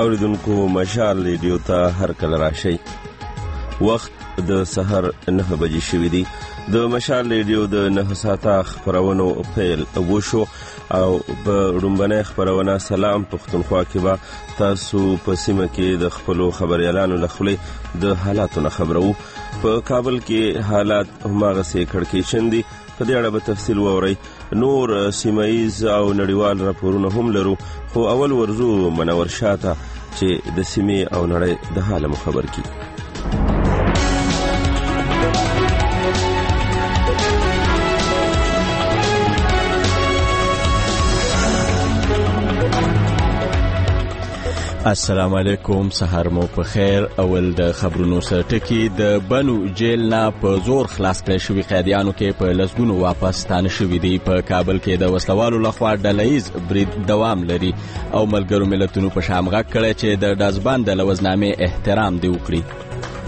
اوریدونکو مشال ریډیو ته هر کله راشئ. وخت د سحر 9 بجې شوې دي. د مشال ریډیو د 9 ساعته خبرونو پیل وشو او په رومبنه خبرونه سلام پښتونخوا کې به تاسو په سیمه کې د خپلو خبريالانو لخوا د حالاتو خبرو. په کابل کې حالات هماغه سي کړکېچن دي. په دې اړه به تفصیل ووري. نور سیمایز او نړیوال راپورونه هم لرو، خو اول ورزو منور شاته چې د سیمې او نړۍ د حال خبر کی. السلام علیکم، سحر مو په خیر. اول د خبرونو سره ټکی. د بنو جیل نه په زور خلاص کړی شوي قیدیانو کې په لسګونو واپس ستانه شوي دي. په کابل کې د وسلوالو لخوا ډلهییز برید دوام لري او ملګرو ملتونو په شام غږ کړی چې د ډزبند د لوزنامې احترام دی وکړي.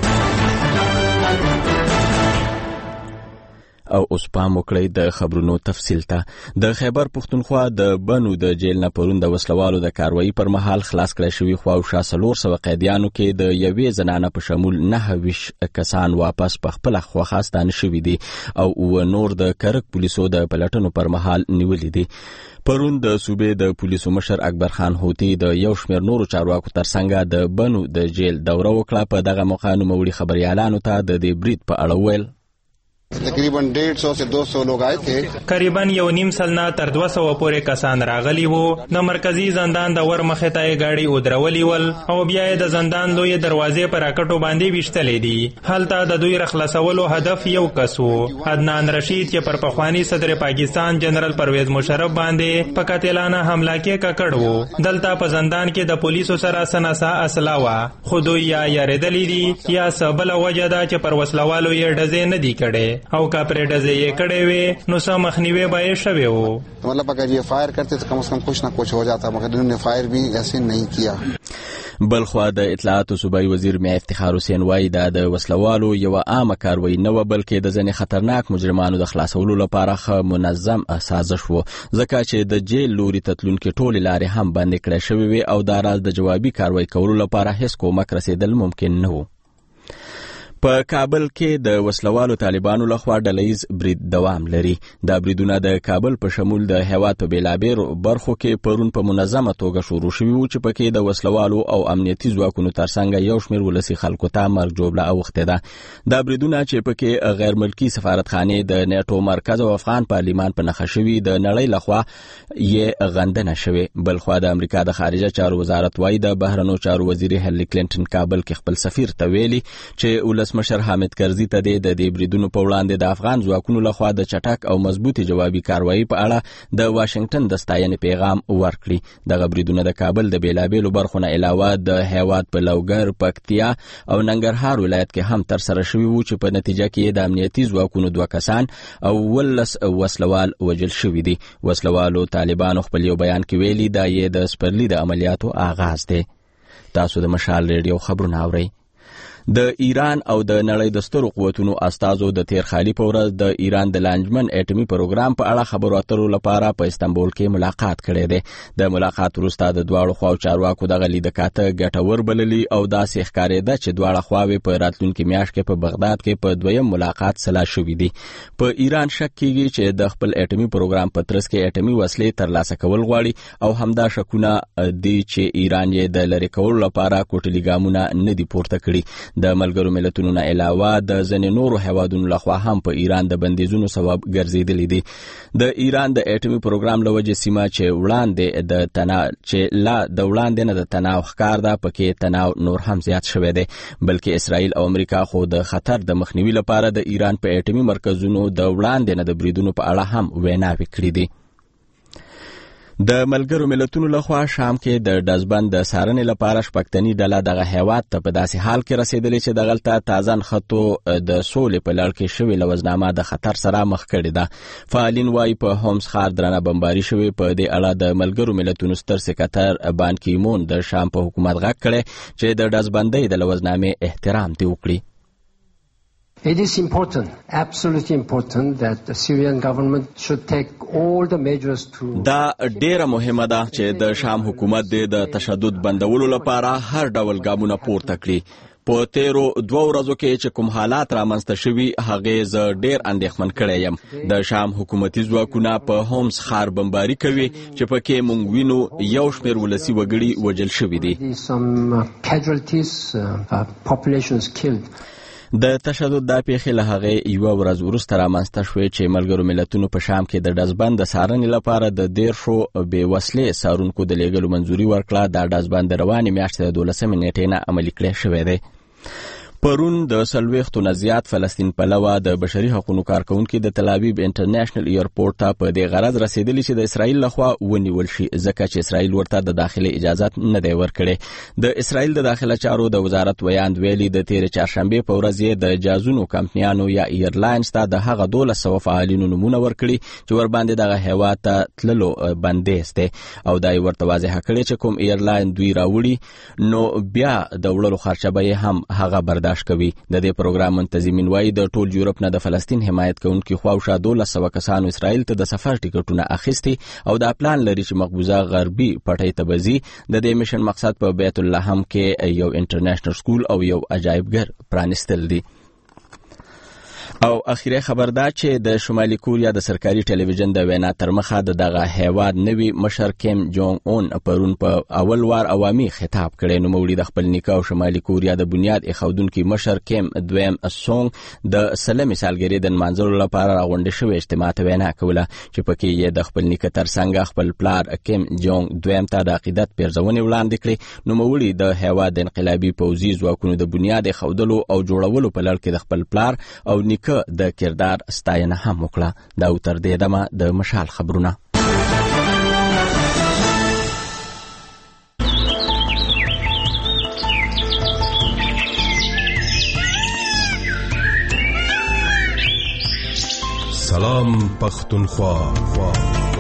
او اوس پام وکړئ د خبرونو تفصیل ته. د خیبر پښتونخوا د بنو د جیل نه پرون د وسلوالو د کاروایی پر مهال خلاص کړی شوي خواوشا 400 قیدیانو کې د یوې زنانه په شمول 9 کسان واپس په خپل خوښه ستانه شوي دي او نور د کرک پولیسو د پلټنو پر مهال نیولې دي. پرون د صوبې د پولیسو مشر اکبر خان هوتی د یو شمېر نورو چارواکو ترڅنګ د بنو د جیل دوره وکړه. په دغه موقع نوموړي خبريالانو ته د دې برید په اړه ویل تقریباً 150 سے 200 لوگ آئے تھے. قریباً 1.5 سلنا تر 200 پورې کسان راغلي وو. د مرکزی زندان د ور مخې ته گاډي ودرولي ول او بیا د زندان لوی دروازې پر راکټو باندې وشتلې دي. هلته د دوی رخلاصولو هدف یو کس وو، عدنان رشید، چې پر پخوانی صدر پاکستان جنرال پرویز مشرف باندې په قاتلانه حمله کې ککړ وو. دلته په زندان کې د پولیسو سره سناسا اسلحه وا، خو دوی یا یریدلې دي یا سبل وجه ده چې پر وسلوالو یې ډزې نه دي کړې او کا پریډزه یې کړې وې نو سم مخنیوي به شوی وو. مطلب اگر یہ فائر کرتے تو کم از کم کچھ نہ کچھ ہو جاتا، مگر انہوں نے فائر بھی ایسے نہیں کیا. بلخوا د اطلاعات صوبایي وزیر میا افتخار حسین وایي د وسلوالو یو عامه کاروایی نه و، بلکې د ځینې خطرناک مجرمانو د خلاصولو لپاره منظم سازش و، ځکه چې د جیل لوري تتلونکي ټولې لارې هم بندې کړې شوې وې او دا راز د جوابي کاروایی کولو لپاره هیڅ کومک رسیدل ممکن نه و. په کابل کې د وسلوالو طالبانو لخوا ډلهییز برید دوام لري. دا بریدونه د کابل په شمول د هیواد په بیلابیرو برخو کې پرون په منظمه توګه شروع شوي وو چې پکې د وسلوالو او امنیتي ځواکونو ترڅنګ یو شمېر ولسي خلکو ته مرګ جوړه اوښتې ده. دا بریدونه چې پکې غیر ملکي سفارتخانې، د نیټو مرکز او افغان پارلیمان په نښه شوي د نړۍ لخوا یې غندنه شوې. بلخوا د امریکا د خارجه چارو وزارت وایي د بهرنیو چارو وزیر هیلری کلینټن کابل کې خپل سفیر ته ویلي چې مشر حامد کرزي ته د دې بریدونو په وړاندې د افغان ځواکونو لخوا د چټک او مضبوطي جوابي کاروایی په اړه د واشنگټن د ستاینې پیغام ورکړي. دغه بریدونه د کابل د بیلابیلو برخو نه علاوه د هیواد په لوګر، پکتیا او ننګرهار ولایت کې هم تر سره شوي وو چې په نتیجه کې د امنیتي ځواکونو 2 کسان او 19 وسلوال وژل شوي دي. وسلوالو طالبانو خپل یو بیان کې ویلي دا یې د سپرلي د عملیاتو آغاز دی. تاسو د مشال ریډیو خبرونه اورئ. د ایران او د نړۍ د سترو قوتونو استازو د تیر خالي په ورځ د ایران د لانجمن اټومي پروګرام په اړه خبرو اترو لپاره په استانبول کې ملاقات کړی دی. د ملاقات وروسته د دواړو خواو چارواکو دغه لیدکاته ګټور بللي او داسې ښکارېده چې دواړه خواوې په راتلونکي میاشت کې په بغداد کې په دویم ملاقات سلا شوي دي. په ایران شک کیږي چې د خپل اټومي پروګرام په ترڅ کې اټومي وسلې ترلاسه کول غواړي او همدا شکونه دي چې ایران یې د لری کولو لپاره کوټلي ګامونه نه دي پورته کړي. د ملګرو ملتونو نه علاوه د ځینې نورو هیوادونو لخوا هم په ایران د بندیزونو سبب ګرځېدلې دي. د ایران د اټومي پروګرام له وجې سیمه چې وړاندې نه د تناو ښکار ده، پکې تناو نور هم زیات شوی دی. بلکې اسرائیل او امریکا خو د خطر د مخنیوي لپاره د ایران په اټومي مرکزونو د وړاندې نه د بریدونو په اړه هم ویناوې کړې دي. د ملګرو ملتونو لخوا شام کې د ډزبند د څارنې لپاره شپږتني ډله دغه هیواد ته په داسې حال کې رسېدلې چې دغلته تازه نښتو د سولې په لړ کې شوې لوزنامه د خطر سره مخ کړې ده. فعالین وایي په هومس ښار درنه بمباري شوې. په دې اړه د ملګرو ملتونو ستر سکرتر بان کی مون د شام په حکومت غږ کړی چې د ډزبندۍ د لوزنامې احترام دې وکړي. It is important, absolutely important, that the Syrian government should take all the measures to... دا ډیره مهمه ده چې د شام حکومت د تشدد بندولو لپاره هر ډول ګامونه پورته کړي. په تیرو 2 ورځو کې چې کوم حالات رامنځته شوي هغې زه ډیر اندېښمن کړی یم. د شام حکومتي ځواکونه په هومس ښار بمباري کوي چې پکې موږ وینو یو شمېر ولسي وګړي وژل شوي دي. د تشدد دا پیښې له هغې یوه ورځ وروسته رامنځته شوې چې ملګرو ملتونو په شام کې د ډزبند د څارنې لپاره د 10 بې وسلې څارونکو د لیږلو منظوري ورکړه. دا ډزبند د روانې میاشتې د 12 نیټې نه عملي کړی شوی دی. پرون د 40 نه زیات فلسطین پلوه د بشري حقوقو کارکونکي د تل ابیب انټرنیشنل ایرپورټ ته په دې غرض رسیدلی چې د اسرائیل لخوا ونیول شي ځکه چې اسرائیل ورته د داخلي اجازه نه دی ورکړي. د اسرائیل د داخله چارو د وزارت ویاند ویلي د تیر چهارشنبه په ورځ یې د جازونو کمپنیانو یا ایرلاینز ته د هغه 1200 فعالینو نمونه ورکړي چې ور باندې دغه هیواد ته تللو بندیز دی او دا یې ورته واضح کړی چې کوم ایرلاین دوی راوړي نو بیا د وړلو خرچه به هم هغه برداشت کوي. د دې پروګرام منتظمین وایي د ټول یورپ نه د فلسطین حمایت کوونکي خواوشا 1200 کسانو اسرائیل ته د سفر ټیکټونه اخیستي او دا پلان لري چې مقبوضه غربي پټۍ ته بځي. د دې میشن مقصد په بیت اللحم کې یو انټرنیشنل سکول او یو عجایبګر پرانستل دي. او اخیری خبر دا چې د شمالي کوریا د سرکاري ټلویزیون د وینا تر مخه د دغه هیواد نوی مشر کیم جونګ اون پرون په اول وار عوامي خطاب کړي. نو مولي د خپل نیکه او شمالي کوریا د بنیاد ایښودونکي مشر کیم دویم سونګ د سلمي سالګرې د نمانځلو لپاره راغونډې شوې اجتماع ته وینا کوله چې پکې یې د خپل نیکه ترڅنګ خپل پلار کیم جونګ دویم ته د عقیدت پیرزونې وړاندې کړې. نو مولي د هیواد د انقلابي پوځي ځواکونو د بنیاد ایښودلو او جوړولو په لړ کې د خپل پلار او نیکه د کردار ستاینه هم وکړه. دا تر دې دمه د مشال خبرونه. سلام پختونخوا.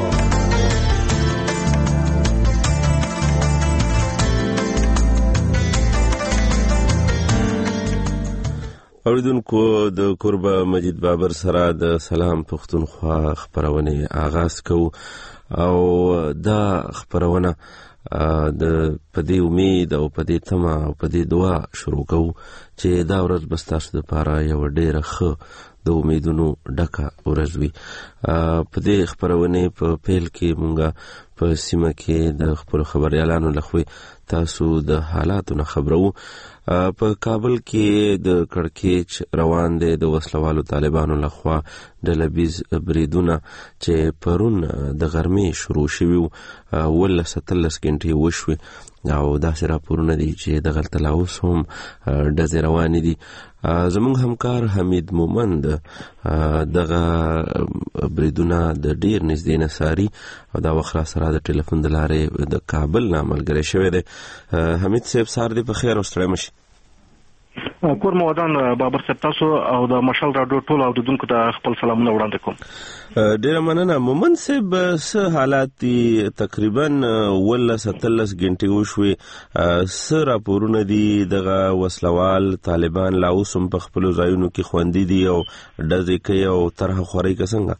اوریدونکو د قربا مجید بابر سره د سلام پختونخوا خبرونه آغاز کوو او دا خبرونه د پدې امید او پدې تمه او پدې دعا شروع کوو چې دا ورځ بس تاسو لپاره یو ډېر ښه د امیدونو ډکه ورځ وي. پدې خبرونه په پیل کې مونږه په سیمه کې د خبر خبريالانو لخوا تاسو د حالاتو نه خبرو. په کابل کې د کړکېچ روان دي د وسلوالو طالبانو لخوا ډلبیز بریدونه چې پرون د غرمې شروع شوي ول 17 غنټې وشوي او داسې راپورونه دي چې د غلط لاوس هم ډزې روانې دي. زموږ همکار حمید مومند دغه بریدونه د ډیر نږدې نه څاري او دا وخت سره د ټلیفون د لارې د کابل نه ملګری شوی دی. حمید صاحب سار دی په خیر او ستړی مشي. کور مودان بابر صاحب تاسو او د مشال راډیو ټول اوریدونکو ته خپل سلامونه وړاندې کوم. ډیره مننه مومند صاحب. څه حالات دي؟ تقریبا ول 17 غنټې وشوي. څه راپورونه دي دغه وسلوال طالبان لا اوس هم په خپل ځایونو کې خوندي دي او ډزې کوي او طرح خوري څنګه؟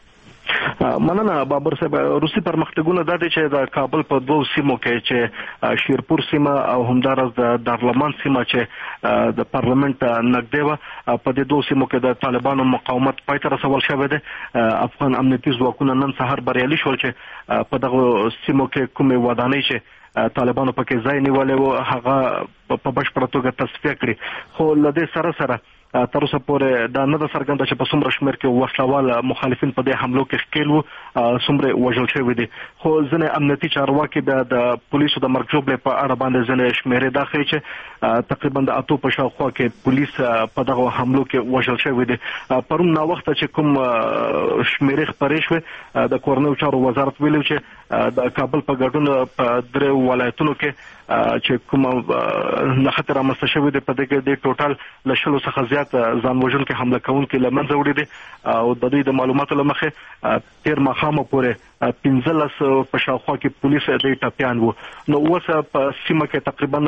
مننه بابر صاحب. روسي پرمختګونه د دې چې د کابل په دوه سیمو کې چې شیرپور سیمه او همدارس د دارالمان سیمه چې د پارلمنت نږدې و په دې دوه سیمو کې د طالبانو مقاومت پای ته رسول شوی دی. افغان امنیتي ځواکونه نن سهار بریالي شول چې په دغه سیمو کې کومې ودانۍ چې طالبانو پکې ځای نیولې و هغه په بشپړه توګه تصفیه کړي. خو له دې سره سره تر اوسه پورې دا نه د څرګنده چې په څومره شمېر کې وسلوال مخالفین په دې حملو کې ښکېل وو څومره وژل شوي دي. خو ځینې امنیتي چارواکي بیا د پولیسو د مرګ ژوبلې په اړه باندې ځینې شمېرې دا ښیي چې تقریبا د 8 په شاوخوا کې پولیس په دغه حملو کې وژل شوي دي. پرون ناوخته چې کوم شمېرې خپرې شوې د کورنیو چارو وزارت ویلي چې د کابل په ګډون په 3 ولایتونو کې چې کوم نښتې رامنځته شوي دي په دې کې د ټوټال له 100 څخه زیات ځان وژونکي حمله کوونکي له منځه وړي دي او د دوی د معلوماتو له مخې تیر ماښامه پورې 15 په شاوخوا کې پولیس د ټپیان وو. نو اوس په سیمه کې تقریبا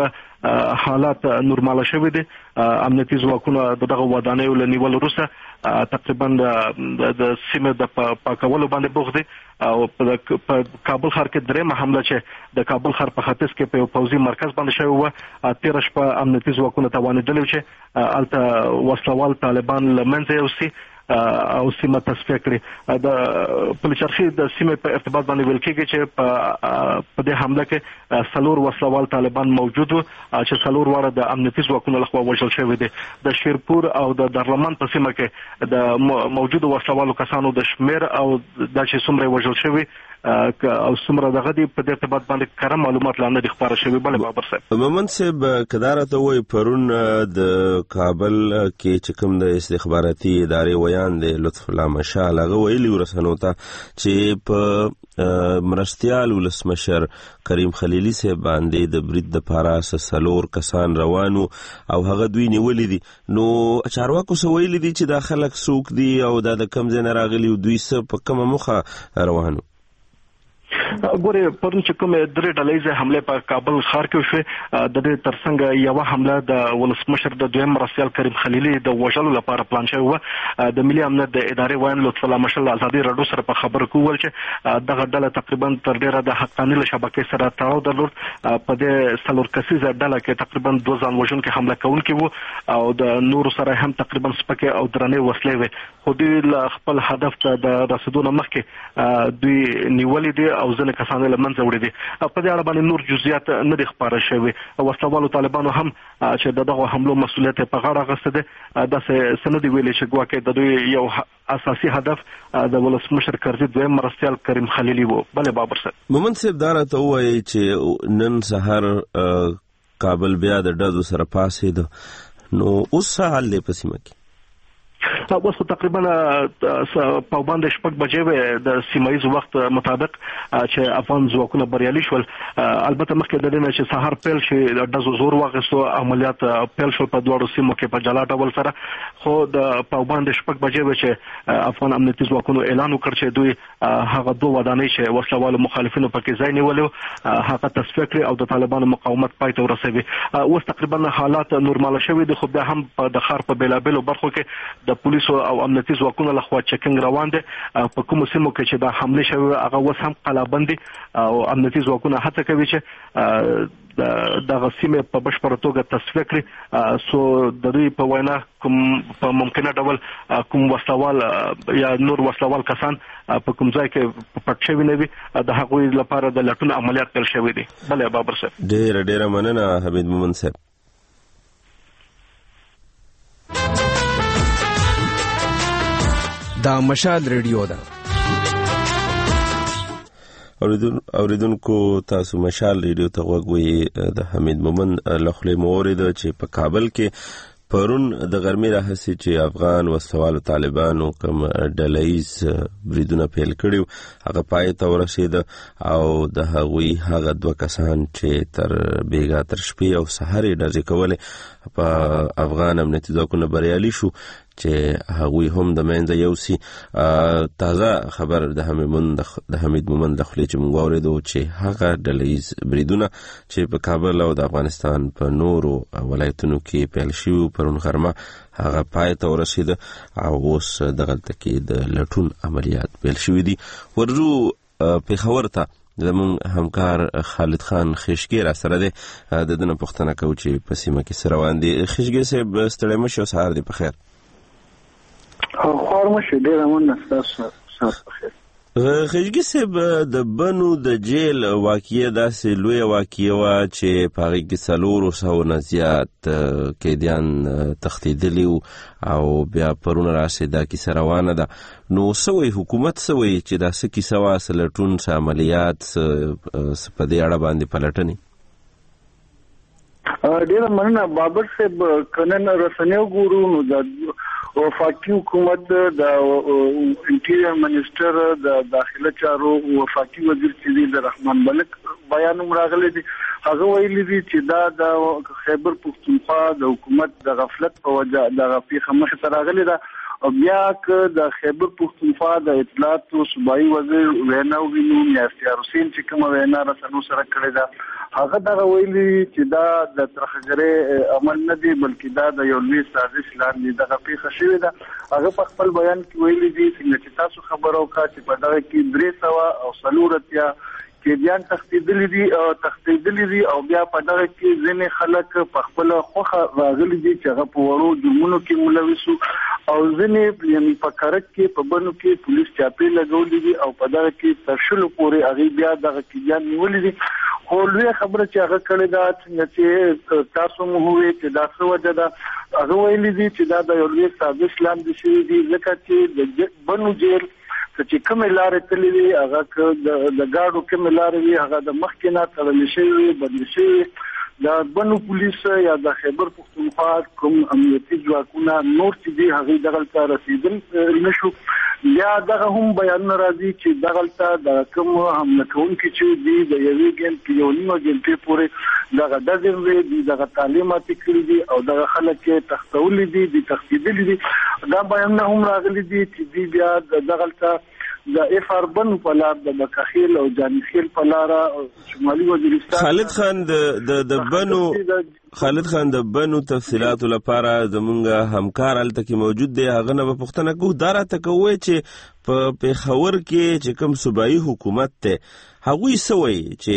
حالات نورمال شوي دي. امنیتي ځواکونه دغه ودانیو له نیول وروسته تقریبا د سیمې د پاکولو باندې بوخت دي او په کابل ښار کې درېمه حمله چې د کابل ښار په ختیځ کې په یو پوځي مرکز باندې شوې وه، تېره شپه امنیتي ځواکونه توانېدلي چې هلته وسلوال طالبان له منځه یوسي او سیمه تصفیه کړي. د پلچرخي د سیمې په ارتباط باندې ویل کېږي چې په دې حمله کې 4 وسلوال طالبان موجود وو چې 4 واړه د امنیتي ځواکونو لخوا وژل شوي دي. د شیرپور او د دارلمان په سیمه کې د موجودو وسلوالو کسانو د شمیر او د چې څومره وژل شوي او څومره دغه دی په دې ارتباط باندې کره معلومات لا نه دي خبره شوي. بل بابر صاحب مومن صاحب کدارته وای پرون د کابل کې چې کوم د استخباراتي ادارې ویان دی لطف الله مشال هغه ویلي ورسنو ته چې په مرستيال ولسمشر کریم خلیلی صاحب باندې د برید د پاراس 4 کسان روانو او هغه دوی نیولې دي. نو چارواکو سو ویلي دي چې د خلک سوق دي او د کم ځای نه راغلي دوی څه په کومه مخه روانو. ګوره پرون چې کومه درې ډلې حمله په کابل ښار کې وشوه، د دې ترڅنګ یو حمله د ولسمشر د دویم مرستيال کریم خلیلی د وژلو لپاره پلان شوی و. د ملي امنیت د ادارې وایي لطف الله مشال ازادي رادیو سره په خبر کول چې دغه ډله تقریبا تر ډیره د حقاني شبکې سره تړاو درلود. په دې 4 کسیزه ډله کې تقریبا 2 ځان وژونکي حمله کوونکي وو او د نور سره هم تقریبا سپکه او درنې وسلې وې، خو دوی خپل هدف ته د رسیدو مخکې دوی نیولې دي او ځنې کسان له منځه وړي دي. په دې اړه باندې نور جزئیات نه دي خبره شوي. وسلوالو طالبانو هم چې دغه حملو مسؤلیت په غاړه اخیسته ده، د سندي ویلي چې ګواکې د دوی یو اساسي هدف د ولسمشر کرزي دویم مرستيال کریم خلیلی وو. بل بابر صاحب مومن صاحب دارته وایي چې نن سحر کابل بیا د ډزو سره پاسې ده، نو اوس حال له پسیمه کې اوس تقریبا په باندې شپږ بجې وې د سیمایي وخت مطابق چې افغان ځواکونه بریالي شول. البته مخکې د دې نه چې سحر پیل شي د ډزو زور واغستو عملیات پیل شول په دوړو سیمو کې په جلا ډول سره، خو د په باندې شپږ بجې وې چې افغان امنیتي ځواکونو اعلان وکړ چې دوی هغه 2 ودانۍ چې وسلوالو مخالفینو پکې ځای نیولو هغه تصفیه کړي او د طالبانو مقاومت پای ته ورسوي. اوس تقریبا حالات نورمال شوي دي، خو بیا هم په د ښار په بیلابیلو برخو کې د پولیسو او امنیتي ځواکونو لخوا چیکینګ روان دي. په کومو سیمو کې چې د حمله شوی هغه اوس هم قلابندي او امنیتي ځواکونه هڅه کوي چې د سیمې په بشپړه توګه تصفیه کړي، سو د دوی په وینا کوم په ممکنه ډول کوم وسلوال یا نور وسلوال کسان په کوم ځای کې پټ شوي نه وي، د هغوی لپاره د لټون عملیات پیل شوي دي. بل بابر صاحب ډېره مننه حمید مومن صاحب. دا مشال ریډیو ده. اوریدونکو تاسو مشال ریډیو ته غوږ د حمید مومن لخوا مورید چې په کابل کې پرون د غرمې راهسي چې افغان وسلوالو طالبانو کوم ډلهیز بریدونه پیل کړي هغه پای ته ورسید او د هغوی هغه 2 کسان چې تر بیګا تر شپې او سحر ډزې کولې په افغان امنیتي ځواکونو بریالي شو چې هغوی هم د منځه یوسي. تازه خبر د حمید مومن د خولې چې موږ واوریدو چې هغه ډلهیز بریدونه چې په کابل او د افغانستان په نورو ولایتونو کې پیل شوي پرون غرمه هغه پای ته ورسید او اوس دغلته کې د لټون عملیات پیل شوي دي. ورجو پیښور ته زموږ همکار خالد خان خشګي را سره دی، د دنه پوښتنه کوي چې په سیمه کې څه روان دي. خشګي صاحب ستړی مه شئ، سهار دی په خیر. خوار مشه ډیره مننه تاسو سره بخیر. خشګي صاحب د بنو د جیل واقعي داسې لوی واقعي وا چې په هغه کې 400 نه زیات قیدیان تښتېدلي او بیا پرون راسي دا کیسه روانه ده. نو سوی حکومت سوی چې دا څه کیسه وا سلټون عملیات په دې اړه باندې پلټنې. ډیره مننه بابر صاحب. کنن رسنیو ګورو نو د وفاقي حکومت د انټیریر منسٹر د داخله چارو وفاقي وزیر چې د رحمان ملک بیان راغلی دی، هغه ویلي دي چې دا د خیبر پښتونخوا د حکومت د غفلت په وجه د غفلت مخه راغلی ده بیا که د خیبر پختونخوا د اطلاعات او صوبایي وزیر وینا وینو یا اختیار حسین چې کوم وینا رسنو سره کړی دا هغه دا ویلي چې دا د ترخګرې عمل نه دی بلکې دا د یو لوی سازش لاندې دغه پیښه شوې ده. هغه په خپل بیان کې ویلي دي چې تاسو خبرو کا چې په دغه کې 340 کېدیان تختیدلې دي او بیا په دغه کې ځینې خلک په خپل خوخه راغلي دي چې هغه په وړو جرمونو کې ملوث او ځینې یعنی په کارک کې په بنو کې پولیس چاپې لګولې دي او په دغه کې تر شلو پورې هغه بیا دغه کېدیان نیولې دي. خو لوی خبره چې هغه کړې ده چې تاسو مو وې چې دا څه وجه ده هغه ویلي دي چې دا د یو لوی سازش لاندې شوی دي ځکه چې د بنو جیل چې کومه لارې تللې وي هغه د گاډو کومه لارې وي هغه د مخکې نه تړل شوی بدل شوی د بنو پولیس یا د خیبر پختونخوا کوم امنیتي ځواکونه نور چې دي هغه دغلته رسیدل نشو. یا دغه هم بیان راځي چې دغلته د کوم حمله کوونکي چې دي د یوې ګنټې یو نیمه ګنټې پورې دغه دزن دي دغه تعلیمات کړي دي او دغه خلک تختولې دي تختیدلې دي. دا بیان هم راغلي دي چې دی بیا دغلته د افر بن په لار د بکخیل او جانخیل په لار شمالي وزیرستان خالد خان د بنو تفصيلات لپاره زمونږ همکار الته کې موجود دی هغه نه پښتنه کو دارا تکوي چې په پیښور کې چې کوم صوبایي حکومت ته هغوی سوي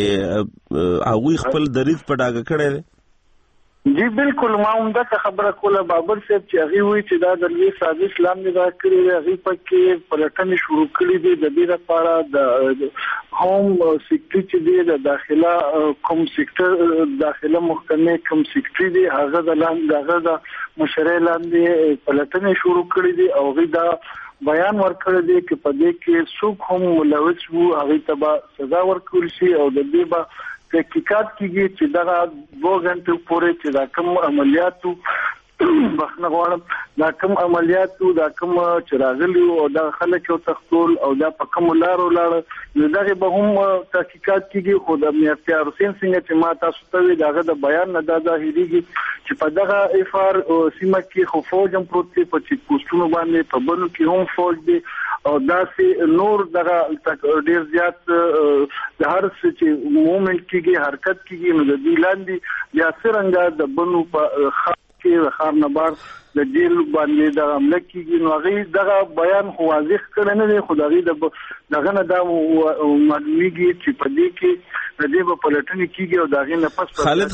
چې هغوی خپل دریض په ډاګه کړي. جی بالکل ما هم دا خبره کوله بابر صاحب چې هغه وی چې دا د لوی سازش لاندې دا کړی دی هغه پکې پلټنې شروع کړې دي د دې لپاره د هوم سیکټری چې دی د داخله کوم سیکټر داخله محکمه کوم سیکټری دی هغه د لاندې د مشرع لاندې پلټنې شروع کړې دي او هغه دا بیان ورکړی دی چې په دې کې څوک هم ملوث وو هغه ته سزا ورکول شي او د دې به تحقیقات کیږي چې دا 2 غنټې پورې چې دا کوم عملیاتو بخنه غواړم دا کوم عملیاتو دا کوم چې راغلي او دا خلک یو تختول او دا په کوم لارو لاړ نو دغه به هم تحقیقات کیږي. خو د اختیار حسین څنګه چې ما تاسو ته وی داغه د بیان نه دا ظاهريږي چې په دغه افار سیمه کې خو فوج هم پروت دی په چې پوسټونو باندې په بنو کې هم فوج دی او داسې نور دغه ډیر زیات د هر څه چې موومنت کیږي حرکت کیږي نو د دې لاندې یا څنګه د بنو په خار نبار د جیل باندې د عمله کیږي نو هغه دغه بیان خو واضح کړي نه دی خدای دغه نه دا معلومیږي چې په دې کې د دې په پلټنې کیږي او دغه نه پس خالد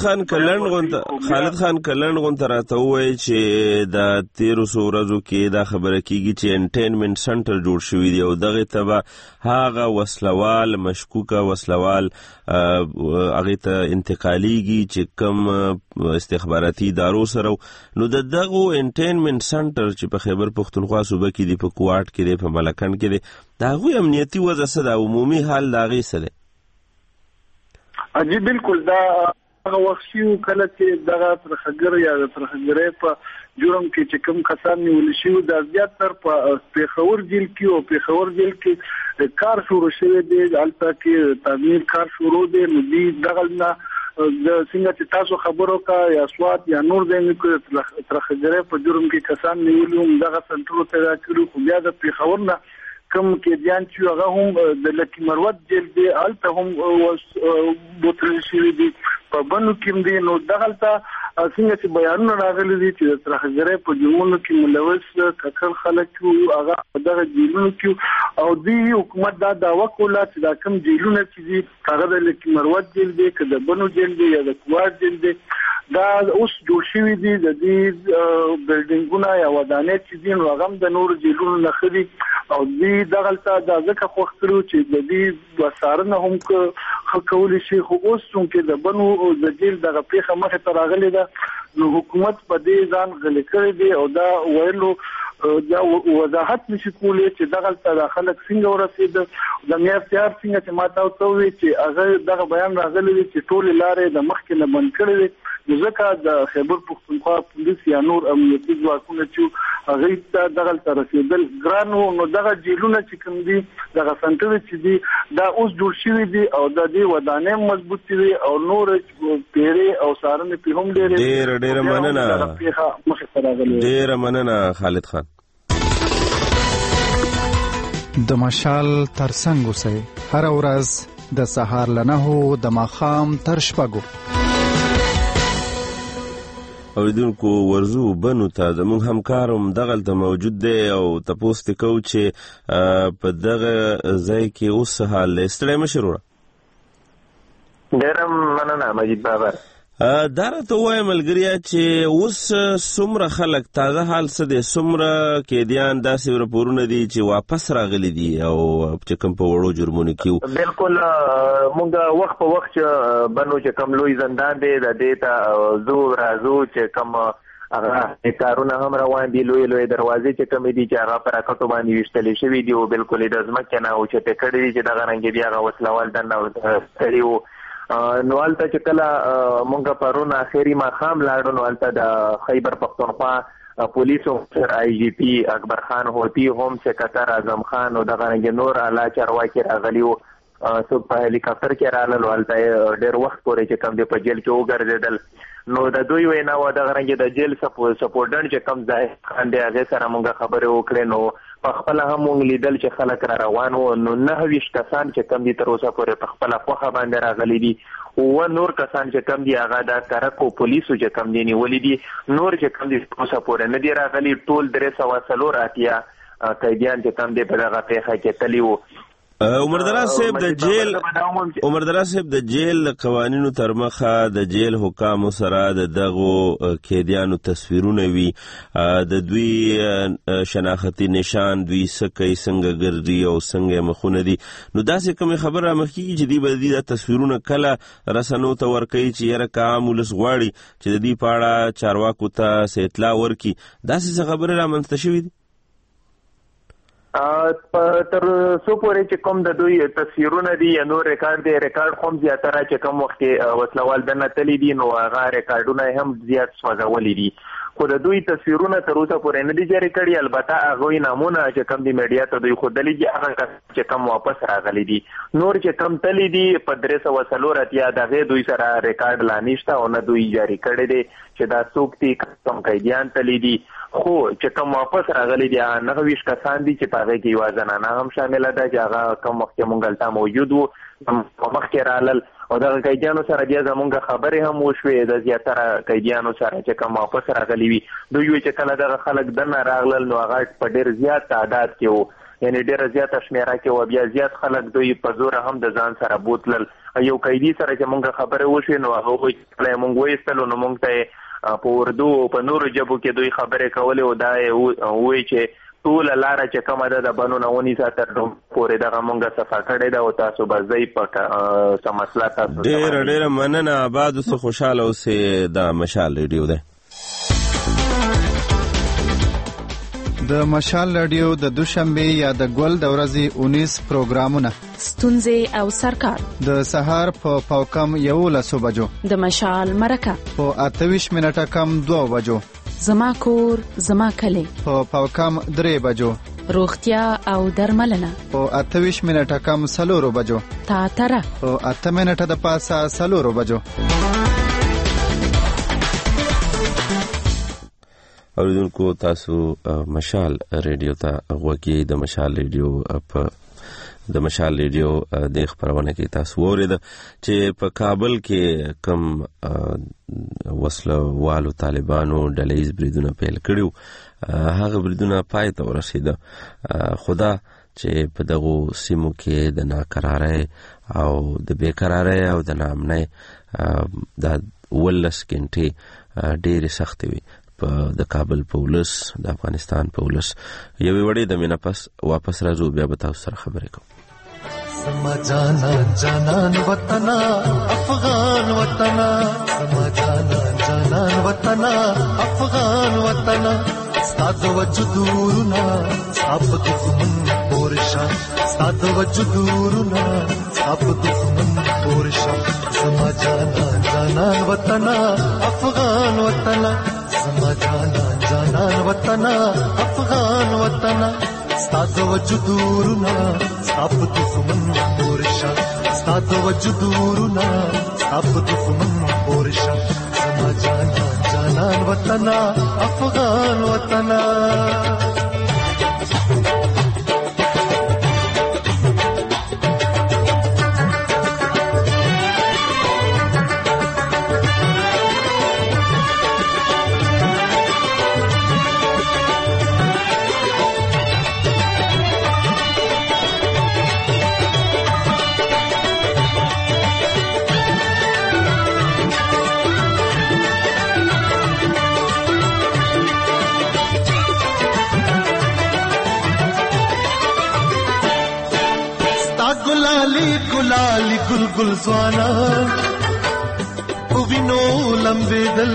خان کلن غونته راته وایي چې د 1300 ورځو کې دا خبره کیږي چې انټینمنت سنټر جوړ شوی دی او دغه تبع هغه وسلوال مشکوکه وسلوال هغه ته انتقالیږي چې کوم استخباراتي ادارو سره نو دغه انټینمنت سنټر چې په خیبر پختونخوا صوبه کې دی په کوټ کې دی په ملکن کې دی دا غوي امنیتي وضع سره عمومي حال لاغي سره اجي بالکل دا هغه وخت یو کله چې دغه ترخګر یا ترخګرې په جرم کې چې کوم کسان نیول شي د زیات تر په پیښور جیل کې او پیښور جیل کې کار شروع شوی دی البته کې تعمیر کار شروع دی نو دی دغه نه د څنګه چې تاسو خبرو کا یا سواد یا نور دې کو ترخګرې په جرم کې کسان نیولم دغه سنټرو ته راکړو خو بیا د پیښور نه کوم کې ځان چې هغه هم د لکی مروت جیل دی الته هم بوتل شي دي په بنو کې دي نو دغلته څنګه چې بیانونه راغلي دي چې ترخګرې په جرمونو کې ملوث ککړ خلک هغه دغه جیلونو کې او دی حکومت دا داوا کوله چې دا کوم جیلونه چې دي هغه د لکی مروت جیل دی که د بنو جیل دی یا د کوټ جیل دی دا اوس جوړ شوی دي د دې بلډینګونه یا ودانې چې دي نو هغه د نور جیلونو نه خري او دې دغلته د ځکه خو خپلو چې د دې وسارنه هم کول شي خو اوس څنګه د بنو د جیل دغه پیښه مخه ته راغلي ده نو حکومت په دې ځان غلي کړی دی او دا ویلو دا وضاحت نشي کولای چې دغلته د خلک څنګه ورسید د میاستیار څنګه چې ماته وتوي چې هغه دغه بیان راغلی چې ټول لارې د مخکې نه بند کړي ځکه د خیبر پختونخوا پولیس یا نور امنیتي ځواکونه چې هغه ته دغلته رسیدل ګران نو دغه جیلونه چې کوم دي دغه سنټر چې دي دا اوس جوړ شوی دي او د دې ودانې مضبوط دي او نور پیری او سارنې په هم ډېر مننه خالد خان. د مشال ترڅنګ اوسئ. هر ورځ د سهار له 9 د ماښام تر 6. اوریدونکو ورزو بنو ته زموږ همکارم دغلته موجود دی او تاسو ته کو چې په دغه ځای کې اوس حال ستړی مشروع. ډېر مننه مجید بابا. دا راته وایي ملګریا چې اوس څومره خلک تازه حال څه دی، څومره قیدیان داسې راپورونه دي چې واپس راغلي دي او چې کوم په وړو جرمونو کې. بالکل موږ وخت په وخت بنو چې کوم لوی زندان دی د دې ته زو راځو چې کوم هغه کارونه هم روان دي، لوی لوی دروازې چې کوم دي چې هغه پر راکټو باندې وشتلې شوي دي او بالکل د ځمکې نه او چې کړي دي چې دغه رنګ بیا هغه وسلوال دنه کړي. نو الته چې کله مونږ پرون اخیری ماښام لاړو نو الته د خیبر پختونخوا پولیسو آی جی پی اکبر خان هوتی، هم سکرټر اعظم خان او دغه رنګ نور اعلی چارواکي راغلي وو. څوک په هلیکاپټر کې راغلل، الته ډېر وخت پورې چې کوم دی په جیل کې وګرځېدل. نو د دوی وینا و دغه رنګ د جیل سپورټن چې کوم ځای خان دی هغه سره مونږ خبرې وکړې. نو په خپل هم مونږ لیدل چې خلک را روان وو. نو 29 کسان چې کوم دي تر اوسه پورې په خپل خوخه باندې راغلي دي او نور کسان چې کوم دي هغه د کارکو پولیسو چې کوم دي نیولې دي. نور چې کوم دي تر اوسه پورې نه دي راغلي. ټول 340 قیدیان چې کوم دي په دغه پیښه کې تللي وو. عمر دراز صاحب د جیل قوانینو تر مخه د جیل حکامو سره د دغو قیدیانو تصویرونه وي، د دوی شناختی نشان، دوی سکه څنګه ګرځي او څنګه مخونه دي. نو داسې کومه خبره مخکې چې دی به د تصویرونه کله رسنو ته ورکړي چې یره کام ولس غواړي چې د دې پاړه چارواکو ته اطلاع ورکړي، داسې خبره رامنځته شوې دي. تر څو پورې چې کوم د دوی تصویرونه دي یا نور ریکارډ هم زیاتره چې کوم وخت وسلوال دنه تللی دي نو هغه ریکارډونه هم زیات سوځولي دي. خو د دوی تصویرونه تر اوسه پورې نه دي جاری کړي. البته هغوی نامونه چې کوم دي میډیا ته دوی ښودلي دي هغه چې کوم واپس راغلي دي. نور چې کوم تللی دي په 340 دغه دوی سره ریکارډ لا نشته او نه دوی جاری کړي دي چې دا څوک دي کوم قیدیان تللی دي. خو چې کوم واپس راغلي دي 29 کسان دي چې په هغه کې یوه زنانه هم شامله ده چې هغه کوم وخت مونږ هلته موجود وو مخکې رالل او دغه قیدیانو سره بیا زمونږ خبرې هم وشوې د زیاتره قیدیانو سره چې کوم واپس راغلي وي. دوی وایي چې کله دغه خلک دننه راغلل نو هغه په ډېر زیات تعداد کې وو، یعنې ډېره زیاته شمېره کې وو. بیا زیات خلک دوی په زوره هم د ځان سره بوتلل. یو قیدي سره چې مونږ خبرې وشوې نو هغه وایي چې کله یې مونږ وایستلو نو مونږ ته په اردو او په نورو ژبو کې دوی خبرې کولې او دا وایي چې ټول لاره چې کومه ده د بنو نه ونیسه تر پورې دغه مونږ صفا کړې ده او تاسو به ځئ په څه مسله تاسو. ډېره مننه. آباد اوسئ، خوشحاله اوسئ. دا مشال ریډیو ده. د مشال رادیو د دوشنبه یا د ګل د ورځې 19 پروګرامونه ستونزې او سرکار د سهار په پاوکم 11 بجو، د مشال مرکه په 28 منټه کم 2 بجو، زما کور زما کلی په پاوکم 3 بجو، روغتیا او درملنه په 28 منټه کم 4 بجو، تاتره په 8 منټه د پاسه 4 بجو. اوریدونکو تاسو مشال ریډیو ته غوږی د مشال ریډیو د خبرونه کې تاسو ورید چې په کابل کې کم وسله والو طالبانو ډلهیز بریدونه پیل کړیو. هغه بریدونه پای ته ورسېده. خدا چې په دغه سیمو کې د ناقرارۍ او د بیقرارۍ او د ناامنۍ د 12 غنټې ډېرې سختې وي. د کابل پولیس د افغانستان پولیس یوې وړې د مینا پس واپس راځو، بیا به تاسو سره خبرې کوم. سما جانا جانان وطنا افغان وطنا، سما جانا جانان وطنا افغان وطنا، ستاد وجودورنا ساب دښمن پورشا، ستاد وجودورنا ساب دښمن پورشا، سما جانا جانان وطنا افغان وطنا، سما جانا جانان وطنا افغان وطنا، ستاد وجودورنا ساب دښمن پورشا، ستاد وجودورنا ساب دښمن پورشا، سما جانا جانان وطنا افغان وطنا. لالی گل گل زوانا وینو لمبېدل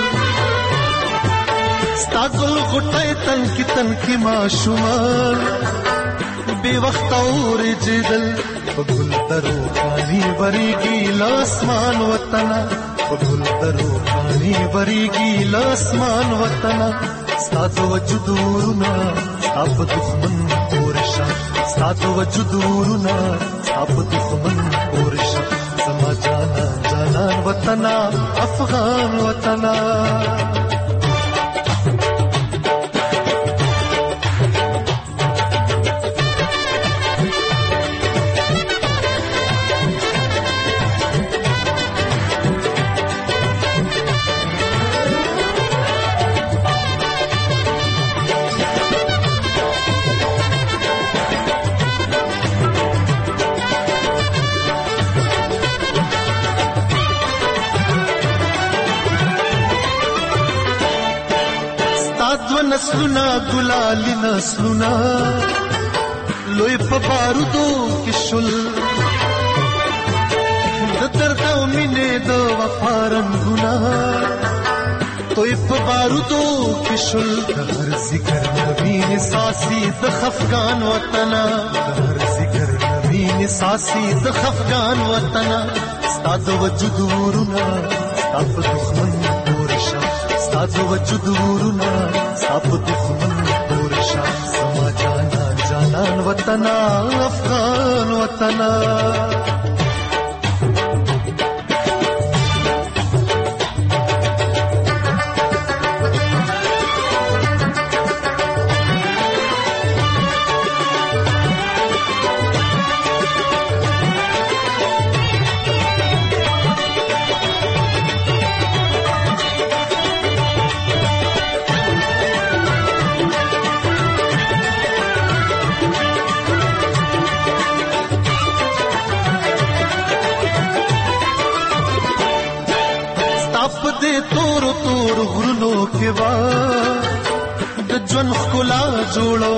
ستا ګل غټۍ تنکي ماشومان بې وخته اورېدل په ګل درو پانی بریږي له اسمان وطنه په ګل درو پانی بریږي له اسمان وطنه ستا د وجود ورونه ستا په دښمن اورشه ستا د وجود ورونه ستا په دښمن اورشه زما جانان وطنه افغان وطنه نسلونه ګلالي نسلونه لوی په بارودو کې شل د درد او مینې د وفا رنګونه توی په بارودو کې شل د هر ذکر نبی ساسي د خفقان وطنه د هر ذکر نبی ساسي د خفقان وطنه ستا د وجود ورونه ستا په دښمن ورشه ستا د وجود ورونه ستا په دښمن ورشه زما جانان وطنه افغان وطنه د ژوند ښکلا جوړو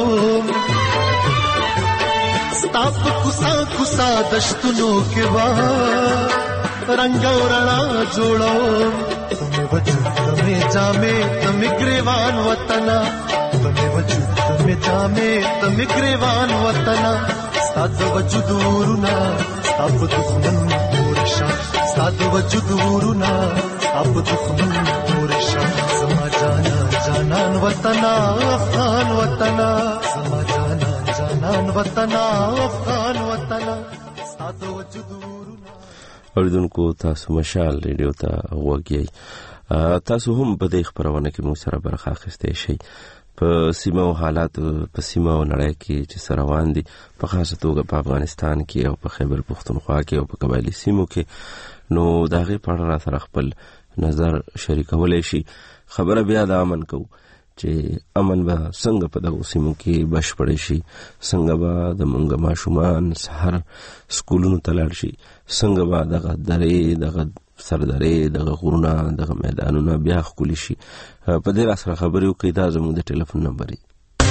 ستا په کوڅه کوڅه دشتونو کې وا رنګ او رڼا جوړو تمې وجود تمې جامې تمې ګریوان وطنه تمې وجود تمې جامې تمې ګریوان وطنه ستا د وجود ورونه ستا په دښمن ورشه ستا د وجود ورونه ستا په دښمن ورشه زما جانان وطنه افغان وطنه زما جانان وطنه افغان وطنه ستا د وجود ورونه. اوریدونکو تاسو مشال ریډیو ته وګورئ. تاسو هم په دې خبرونه کې مو سره برخه اخیستئ شئ په سیمه او حالات په سیمه او نړۍ کې چې سره روان دي په خاصه توګه په افغانستان کې او په خیبر پختونخوا کې او په قبایلی سیمو کې نو داغه په اړه سره خپل نظر شریکولای شي. خبره بیا د امن کو چې امن به څنګه په دغه سیمو کې بشپړ شي څنګه به د مونږ ماشومان سحر سکولونو ته لاړ شي څنګه به دغه درې دغه سردارې دغه غرونه دغه میدانونه بیا خولي شي. په دې سره خبرې وکړئ. دا زموږ د ټلیفون نمبر دی.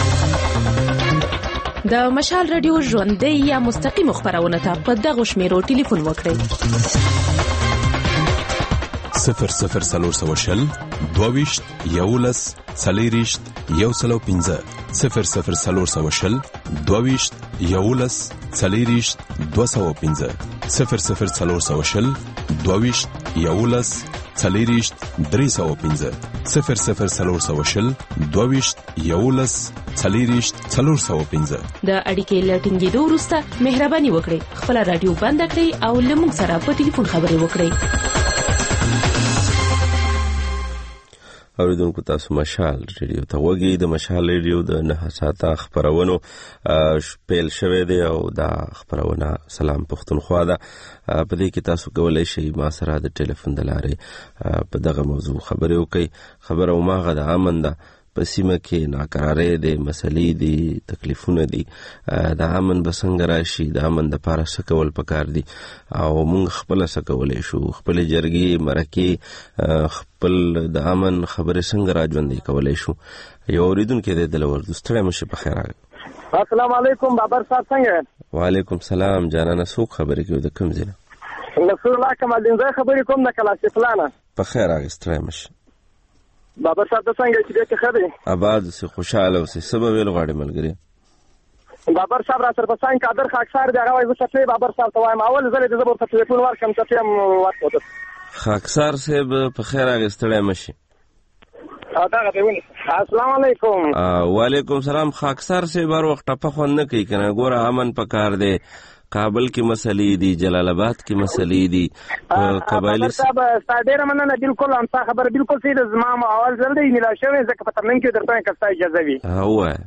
د مشال رادیو ژوندۍ یا مستقیم خبرونه ته په دغه شمیرو ټلیفون وکړئ 0040 22 11 40 115 0040 22 11 40 215 0040 22 11 40 315 0040 22 11 40 415. د اړیکې لټینګېدو وروسته مهرباني وکړئ خپل رادیو بند کړئ او لمونږ سره په ټلیفون خبرې وکړئ. اوریدونکو تاسو مشال ریډیو ته وګورئ. د مشال ریډیو د 9 ساعته خبرونو پیل شوه دی او دا خبرونه سلام پختونخوا ده. په دې کې تاسو کولای شئ ما سره د ټلیفون د لارې په دغه موضوع خبرې وکړئ. خبره ماغه د امن ده په سیمه کې ناکرارې دي مسلې دي تکلیفونه دي د امن به څنګه راشي د امن د پاره څه کول پکار دي او موږ خپل څه کولای شو خپل جرګې مرکې خپل د امن خبره څنګه راځوندې کولای شو. یو اوریدونکو د دلور دوستړی مشه په خیر راغلی. السلام علیکم بابر صاحب څنګه وعلیکم سلام جانانه څوک خبرې کوي د کوم ځای نه؟ رسول الله کمال الدین زه خبرې کوم د کلاسي پلانه. په خیر راغستلی مشه بابر صاحب ته څنګه چې دې ښه دی؟ آباد اوسې خوشحاله اوسې. څه به ویل غواړې ملګري؟ بابر صاحب را سره په څنګ قادر خاکسار دی هغه وایي زه څپې بابر صاحب ته وایم اول ځل دې زه به ورته ټلیفون ورکړم څپې هم ورکړو. خاکسار صاحب په خیر راغستلی مشي. دغه دی ونیسه. السلام علیکم. وعلیکم سلام. خاکسار صاحب هر وخت ټپه خوند نه کوي که نه. ګوره امن په کار دی، کابل کې مسلې دي، جلال آباد کې مسلې دي، قبایلی صاحب ستا ډېره مننه. بالکل همستا خبره بالکل صحیح ده. زما اول ځل دی میلاو شوی ځکه په ترنم کې درته وایم که ستا اجازه وي. ووایه.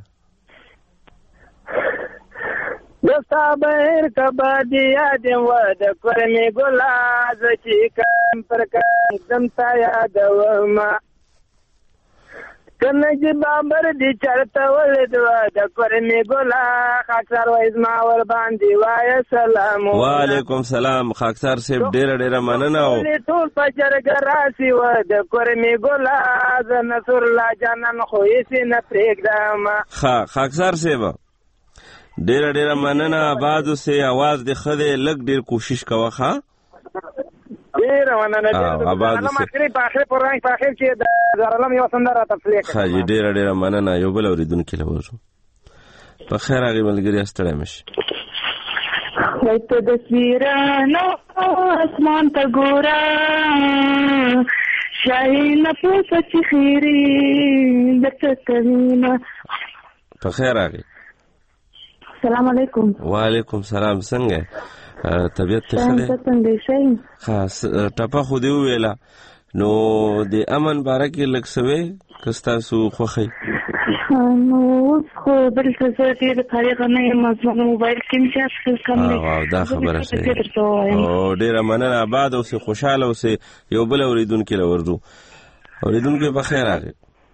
دستا بهر کبا دی یادم و د کورمې ګله زه چې کم پر کم دم تا یادومه کنه چې بابر دی چرته ولید و د کورمې ګله خاکسار وایي زما ور باندې وایه سلام. وعلیکم سلام خاکسار صاحب ډېره ډېره مننه. ټول په جرګه راسي و د کورمې ګله زه نصر الله جانان خو هېڅ نه پرېږدم. خاکسار صاحب ډېره ډېره مننه. آباد اوسې، اواز دې ښه دی، لږ ډېر کوشش کوه. ښه ډېره مننه. په آخر پر رنګ په آخر کې د زرالم یوه سندره تفلیح کړه. ښه جي ډېره ډېره مننه. یو بل اورېدونکي له ورځو په خیر راغی ملګري، ستړی مه شي. ته تصویرانو اسمان ته ګوره شاهي نفوس چې خیري درته کوینه. په خیر راغی. السلام علیکم. وعلیکم سلام. څنګه طبیعت ته ښه دی؟ څنګه شئ؟ خاص ټپه خو دې وویله، نو د امن باره کې لږ څه وی که ستاسو خوښی؟ نو اوس خو دلته زه ډېره فارغه نه یم، زما موبایل کې مې چارج کم دی. دا خبره صحیح. ډېره مننه. آباد اوسې، خوشحاله اوسې. یو بل اورېدونکي له ورځو. اورېدونکي په خیر راغی.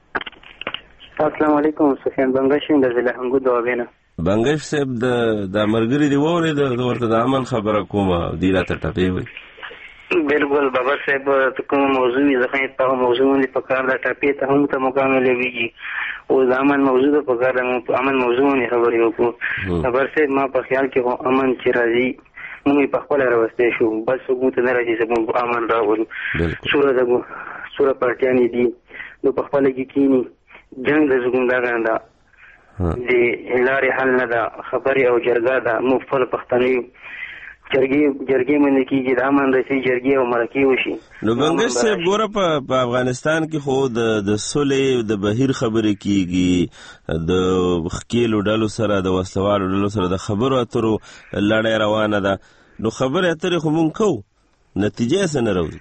السلام علیکم. سفیان بنګش یم د ضلع هنګو د وابینه. بنګش صاحب د ملګري دې واورېده، زه ورته د امن خبره کوم، دې راته ټپې وایي. بالکل بابا صاحب ته کومه موضوع وي زه خو په هغه موضوع باندې په کار ده. ټپې ته هم ته موقع میلوېږي. اوس د امن موضوع ده، په کار ده موږ په امن موضوع باندې خبرې وکړو. بابا صاحب ما په خیال کې خو امن چې راځي موږ یې پخپله راوستی شو، بس څوک موږ ته نه راځي چې موږ امن راولو. سوره پارټیانې دي نو پخپله کې کښېني. جنګ د زګوندګانو ده، د لارې حل نه ده، خبرې او جرګه ده. موږ خپل پښتانه یو، جرګې باندې کېږي، د امن رسي جرګې او مرکې وشي. نو بنګش صاحب ګوره په افغانستان کې خو د سولې د بهیر خبرې کېږي، د ښکېلو ډلو سره، د وسلوالو ډلو سره د خبرو اترو لړۍ روانه ده. نو خبرې اترې خو موږ کوو، نتیجه یې څه نه راوځي.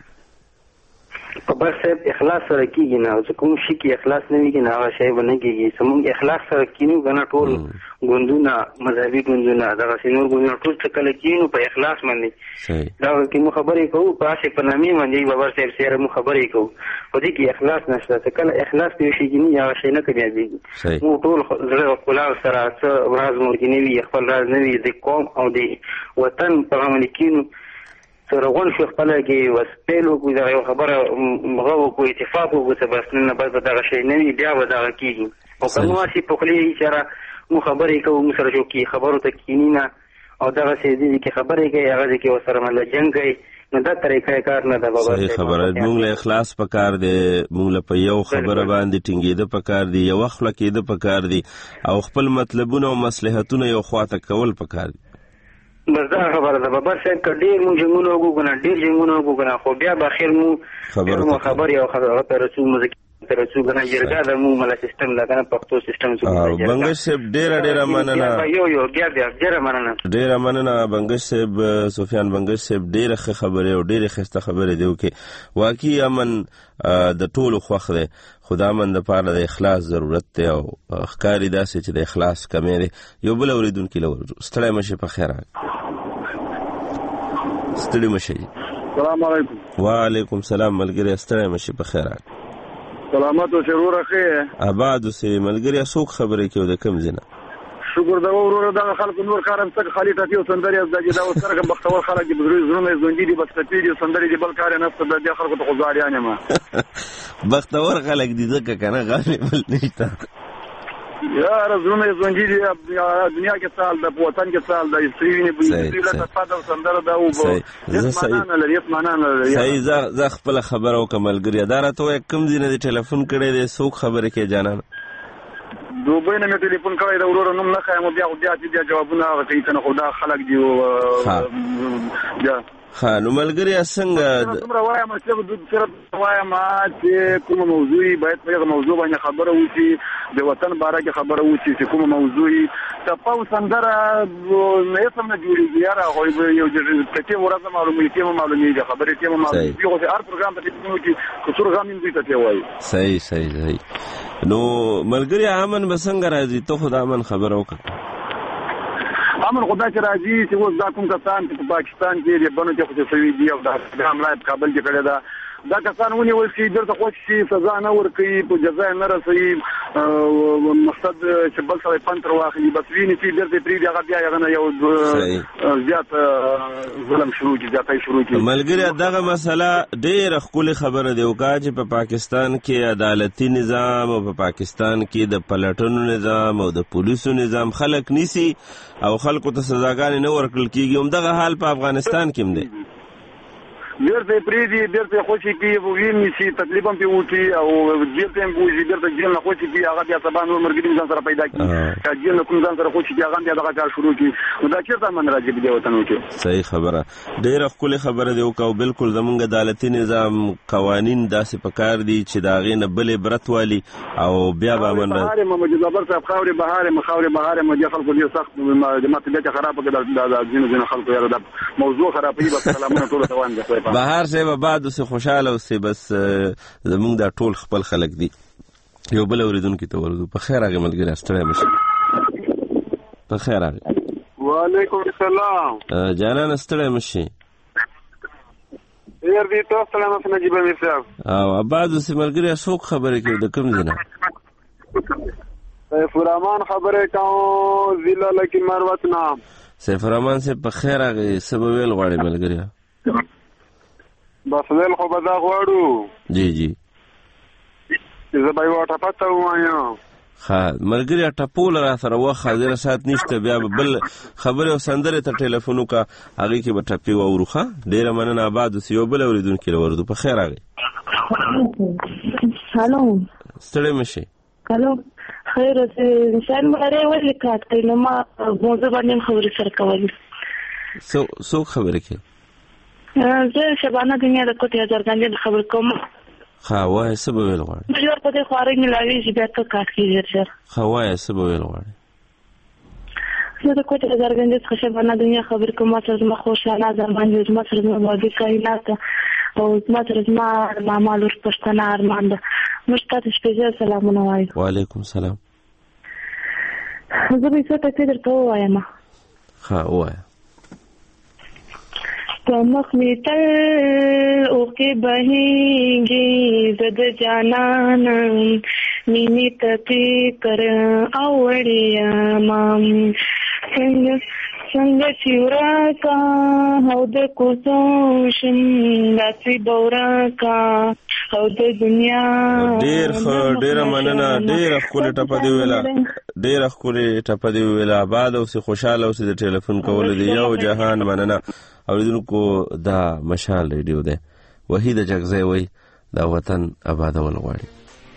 بابا صاحب اخلاص سره کېږي نه، چې کوم شي کې اخلاص نه وي نه هغه شی به نه کېږي. زموږ اخلاص سره کېنو که نه ټول ګوندونه، مذهبي ګوندونه، دغسې نور ګوندونه ټول څه کله کېنو په اخلاص باندې دغه کې موږ خبرې کوو، په هسې په نامې باندې بابا صاحب سره موږ خبرې کوو، په دې کې اخلاص نشته. چې کله اخلاص په یو شي کې نه وي هغه شی نه کامیابېږي. موږ ټول زړه ښکلا سره څه راز موږ کې نه وي، خپل راز نه وي، د قوم او د وطن په غم باندې کېنو سرغون شو خپله کې وسپیل وکړو، دغه یو خبره هغه وکړو، اتفاق وکړو چې بس نن بس به دغه شی نه وي، بیا به دغه کېږي. او که موږ هسې په خولې سره موږ خبرې کوو، موږ سره جو کې خبرو ته کښېني نه او دغسې دې کې خبرې کوي، هغه ځای کې ورسره مطلب جنګ کوي، نو دا طریقه کار نه ده. بابا صحیح خبره. موږ له اخلاص په کار دی، موږ له په یو خبره باندې ټینګېده په کار دی، یوه خوله کېده په کار دی، او خپل مطلبونه او مصلحتونه یو خواته کول په کار دی. بس دا خبره ده بابا صاحب. که ډېر مونږ جنګونه وکړو که نه، ډېر جنګونه وکړو که نه، خو بیا به اخر مو خبرې او هغه ته رسو، مذاکرې ته رسو که نه. جرګه د مونږ مله سیسټم ده که نه، پښتو سیسټم. بنګش صاحب ډېره ډېره مننه. بیا ډېره مننه. ډېره مننه بنګش صاحب. سفیان بنګش صاحب ډېره ښه خبرې او ډېرې ښایسته خبرې دي وکړې. واقعي امن د ټولو خوښ دی، خو د امن دپاره د اخلاص ضرورت دی او ښکاري داسې چې د اخلاص کمی دی. یو بل اورېدونکي له ورځو. ستړی مه شي، په خیر راغلی. ستړي مه شئ. سلام علیکم. وعلیکم سلام ملګری، ستړی مه شي، په خیر راغلی. سلامت اوسې وروره، ښه یې؟ آباد اوسې ملګري. څوک خبرې کوي د کوم ځای نه؟ شکر ده وروره. دغه خلکو نور کار هم څه خالي ټپې او سندرې زده دي. دا اوس سره کوم بختور خلک دي، زړونه یې ژوندي دي، بس ټپې دي، سندرې دي، بل کار یې نشته. د دې خلکو ته خو زاریان یم. بختور خلک دي ځکه که نه، غالبل نشته. یا رزونه زونجي دنیا کې سال د وطن کې سال د استریونه بيځله تفاده سندره دا و اسمانانه لري اسمانانه لري صحیح ز خپل خبر او کملګری اداره ته کم دینه دی ټلیفون کړي دي څوک خبره کې جانان دوبه نه مې ټلیفون کړی دا ورور نوم نه خایم بیا جوابونه کوي ته خدا خلق دی ها نو ملګری څنګه څومره وایم چې د سره وایم چې کوم موضوعي باید په موضوع باندې خبره وشي د وطن باره کې خبره وشي چې کوم موضوعي تاسو سندره نه سم نه جوړیږي یاره خو یو چې ورته معلوماتي خبرې کې معلوماتي یو هر پروګرام ته کې څور غامین دي ته وایي صحیح نو ملګری امن بسنګ راځي ته خدای امن خبر وکړه امن خدای چې راځي چې اوس دا کوم کسان چې په پاکستان کې د بنو کې خصوصي دي او د حمله په کابل کې کړی دا کسان ونیول شي درته خوښ شي سزا نه ورکوي په جزا نه رسوي مقصد چې بل سره پنتر واخلي بس ویني چې درته پری هغه بیا هغه یو زیات ظلم شروع کی ملګری دغه مسله ډېر خپل خبره دی او چې په پاکستان کې عدالتي نظام او په پاکستان کې د پلټنو نظام او د پولیسو نظام خلک نیسی او خلکو ته سزاګانې نه ورکړل کیږي هم دغه حال په افغانستان کې هم دی بیرته پریدي بیرته خوشي کی ویني شي تکلیف هم پیوتی او بیرته هم ګوزي بیرته جیل نه خوشي کی هغه بیا سبا نور مرګ ځان سره پیدا کی جیل نه کوم ځان سره خوشي کی هغه بیا دغه کار شروع کی دا چیرته من راځي دی وطن کې صحیح خبره ډېر خپل خبره دی او بالکل زمونږ عدالتي نظام قوانين داسې پکار دي چې دا غي نه بلې برت والی او بیا به من بهاره مجبر صاحب خاوري بهاره مجه خلکو دي سخت د ماته خراب کړه د ځینو خلکو یاره د موضوع خرابې بس سلامونه ټول روان دي بهر سے بعد سے خوشاله او سے بس زمونږ دا ټول خپل خلک دي یو بل اوریدونکو ته ورغو په خیر هغه ملګری استړی مشه په خیر هغه وعلیکم السلام جانان استړی مشه یار دې تاسو سلام نجیب امیر صاحب او بعد سے ملګری څوک خبره کوي د کوم ځای سیف الرحمن خبره کوم ضلع لکی مروت نام سیف الرحمن سے په خیر هغه سبب ویل غواړي ملګری بس ویل خو به دا غواړو جی زه به یو ټپه وایم ها ملګری ټپول را سره وخت حاضر سات نشته بیا بل خبره او سندره ته ټلیفون وکا هغه کې به ټپي وروخه ډیره مننه آباد سیو بل اوریدونکو ورته په خیر هغه هالو ستړی مشي هالو خیر زه انسان مړی ولې کاټ نو ما موضوع باندې خبرې سره کولې سو خبره کې زه شبانه دنیا د کوټه هزارګانې خبر کوم خوای سبب ویل غواړي یو په دې خوارې ملایي چې بیا ته کاټ کیږي سر خوای سبب ویل غواړي زه د کوټه هزارګانې څخه شبانه دنیا خبر کوم چې ما خوشاله ځم باندې ما سره مو باندې کائنات او ما سره ما معلومات پښتنه ارمان ده مشتاق شپږ سلامونه وایم وعلیکم السلام زه به څه ته درته وایم وای تمخ می تل او کې بهيږي زد جانان مینې ته کر او وړیا مام څنګه چیرا کا او د کوڅوشم داسې بورا کا او د دنیا ډېر مننه ډېر خپل ټپه دی ویلا آباد او سي خوشاله او سي د ټلیفون کول دی یو جهان مننه اوریدونکو دا مشال ریډیو ده وحید جگزی وای دا وطن آبادول غواړي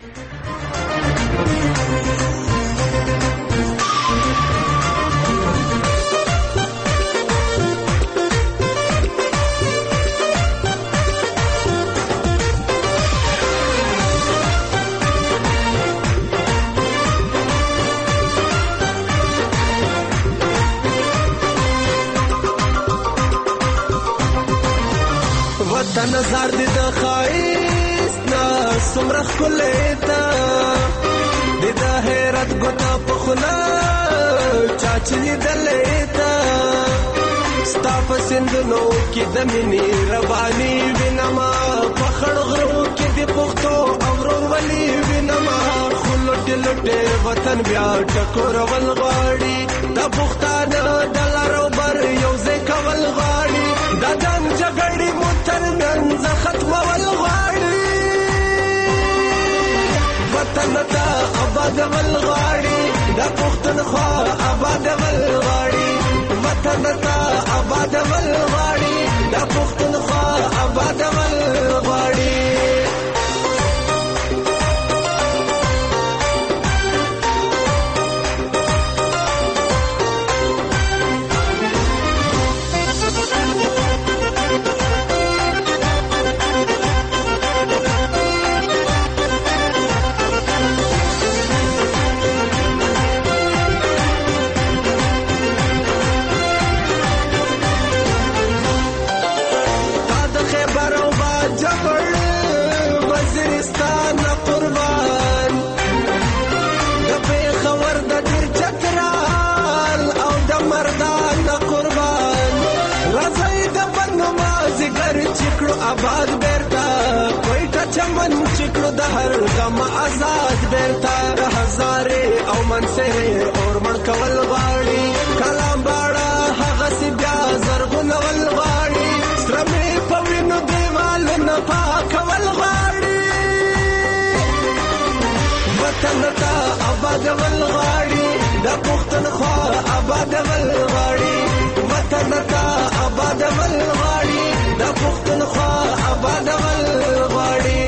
نظر دې د خایست نه څومره ښکلی ده د حیرت ګوته په خوله چا چې لیدلی ده ستا په سیندونو کې د مینې رباني وینمه په خړ غرو کې د پښتو او ورورولي وینمه خو لوټې لوټې وطن بیا ټکورول غواړي د پښتانه د لارو بر یو ځای کول غواړي دا جنګ جګړې مو ترمنځ ختمول غواړي وطن ته آبادول غواړي د پښتونخوا آبادول غواړي وطن ته آبادول غواړي د پښتونخوا آبادول غواړي آباد بیرتا کوئټه چمن چکړو د هر غم آزاد بیرتا هزارې او منصرې اور مړ کول غواړي کلام باړه هغه سی بیا زرغونول غواړي سره مې په وینو دیوالونه پاکول غواړي وطن ته آبادول غواړي د پښتونخوا آبادول غواړي وطن ته آبادول غواړي د پښتونخوا آبادول غواړي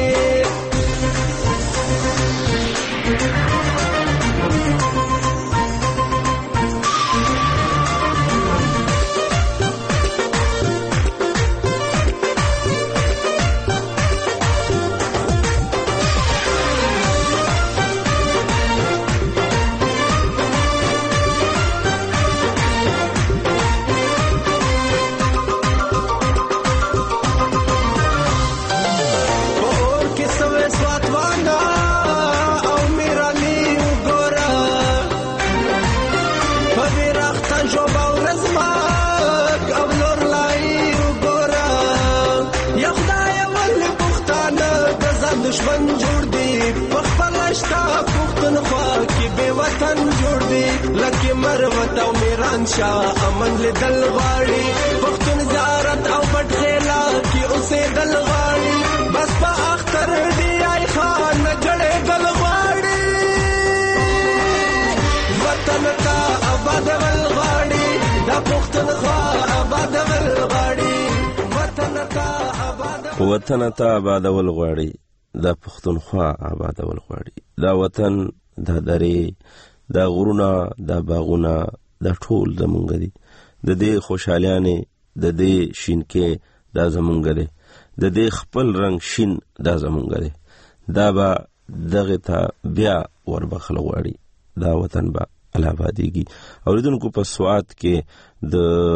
دشمن جوړ دی خپل شتا پښتونخوا کې به وطن جوړ دی لکه مروت او میران شاه امن لیدل غواړي پښتون زیارت او پټ خیلا کې اوسې دل غواړي بس په اختر دی آی خان جړې دل غواړي وطن ته آبادول غواړي د پښتونخوا آبادول غواړي وطن ته آبادول غواړي دا پښتونخوا آبادول غواړي دا وطن دا درې دا غرونه دا باغونه دا ټول زمونږ دي د دې خوشحالیانې د دې شینکې دا زمونږ دي د دې خپل رنگ شین دا زمونږ دي دا به دغه ته بیا وربخل غواړي دا وطن به الابادیږي اوریدونکو په سوات کې د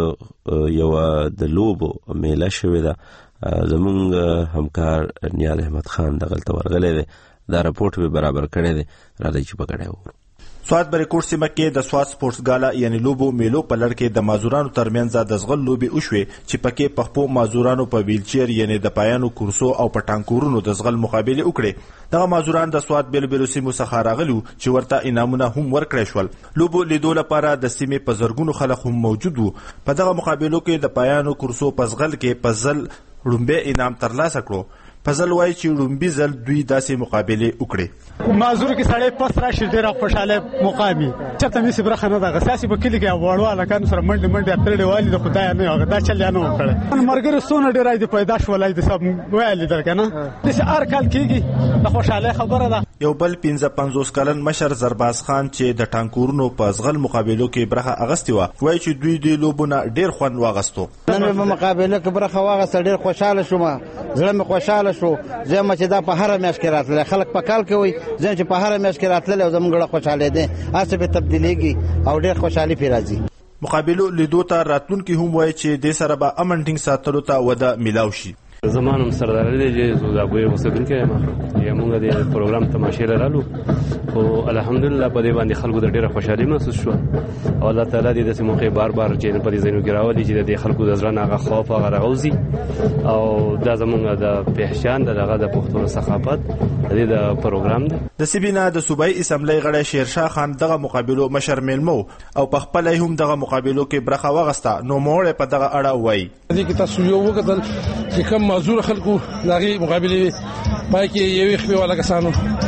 یو د لوبو میله شوې ده زمونږ همکار نیال احمد خان دغلته ورغلی دی دا رپورټ به برابر کړی دی راځئ چې په ګډه وګورو سوات بریکوټ سیمه کې د سوات سپورټس ګالا یعنی لوبو میلو په لړ کې د مازورانو ترمنځ د ځغل لوبي وشوې چې پکې پخپو مازورانو په ویلچیر یعنی د پایانو کورسو او پټانکورونو د ځغل مقابله وکړي دغه مازوران د سوات بیلبلو سیمو څخه راغلو چې ورته انعامونه هم ورکړي شول لوبو لیدو لپاره د سیمې په زرګونو خلک هم موجود وو په دغه مقابلو کې د پایانو کورسو په ځغل کې په ځل رومبه انعام ترلاسه کړو فضل وای چې رومبي ځل دوی داسې مقابله وکړي مازور کې سړی پس راشي ډېر خوشاله مقامي چرته مې سبرخه نه ده غساسي په کلی کې وړواله کان سره منډه پرړې والی د خدای نه هغه دا چل نه وکړي مرګره سونه ډېر دی پیدا شولای د سب وایلی درکنه د هر کال کېږي د خوشاله خبره ده یو بل 55 کلن مشر زرباز خان چې د ټانکورونو په ځغل مقابلو کې برخه اغستې و وای چې دوی د لوبونه ډېر خوند واغستو نن په مقابله کې برخه واغسته ډېر خوشاله شوم زړه مې خوشاله شو زما چې دا په هر میاشت کې راتل خلک په کال کې وي زم چې په هر میاشت کې راتل او زموږ خوشاله دي اسه په تبدیلیږي او ډېر خوشحالي پیراځي مقابلو لیدو ته راتلونکي هم وای چې د سره به امن ټینګ ساتلو ته وده ملاو شي زمانم سردار دی چې زابوی اوسیدونکو یم موږ د پروګرام تماشې لرلو او الحمدلله په دې باندې خلکو د ډیره خوشحالي محسوس شو او الله تعالی دې د موقع بار بار چې په دې ځینو کې راولي چې د خلکو د ځړه هغه خوف هغه راوځي او دا زمونږ د پہچان دغه د پښتون ثقافت د پروګرام د سیبینا د صوبایي اسمبلی غړی شیرشاه خان دغه مقابلو مشر میلمو او په خپل هم دغه مقابلو کې برخه واغسته نو موړ په دغه اړه وایي دې کې تاسو یو وکړل چې کوم معذور خلکو دغه مقابله پای کې یو خپل ولا کسانو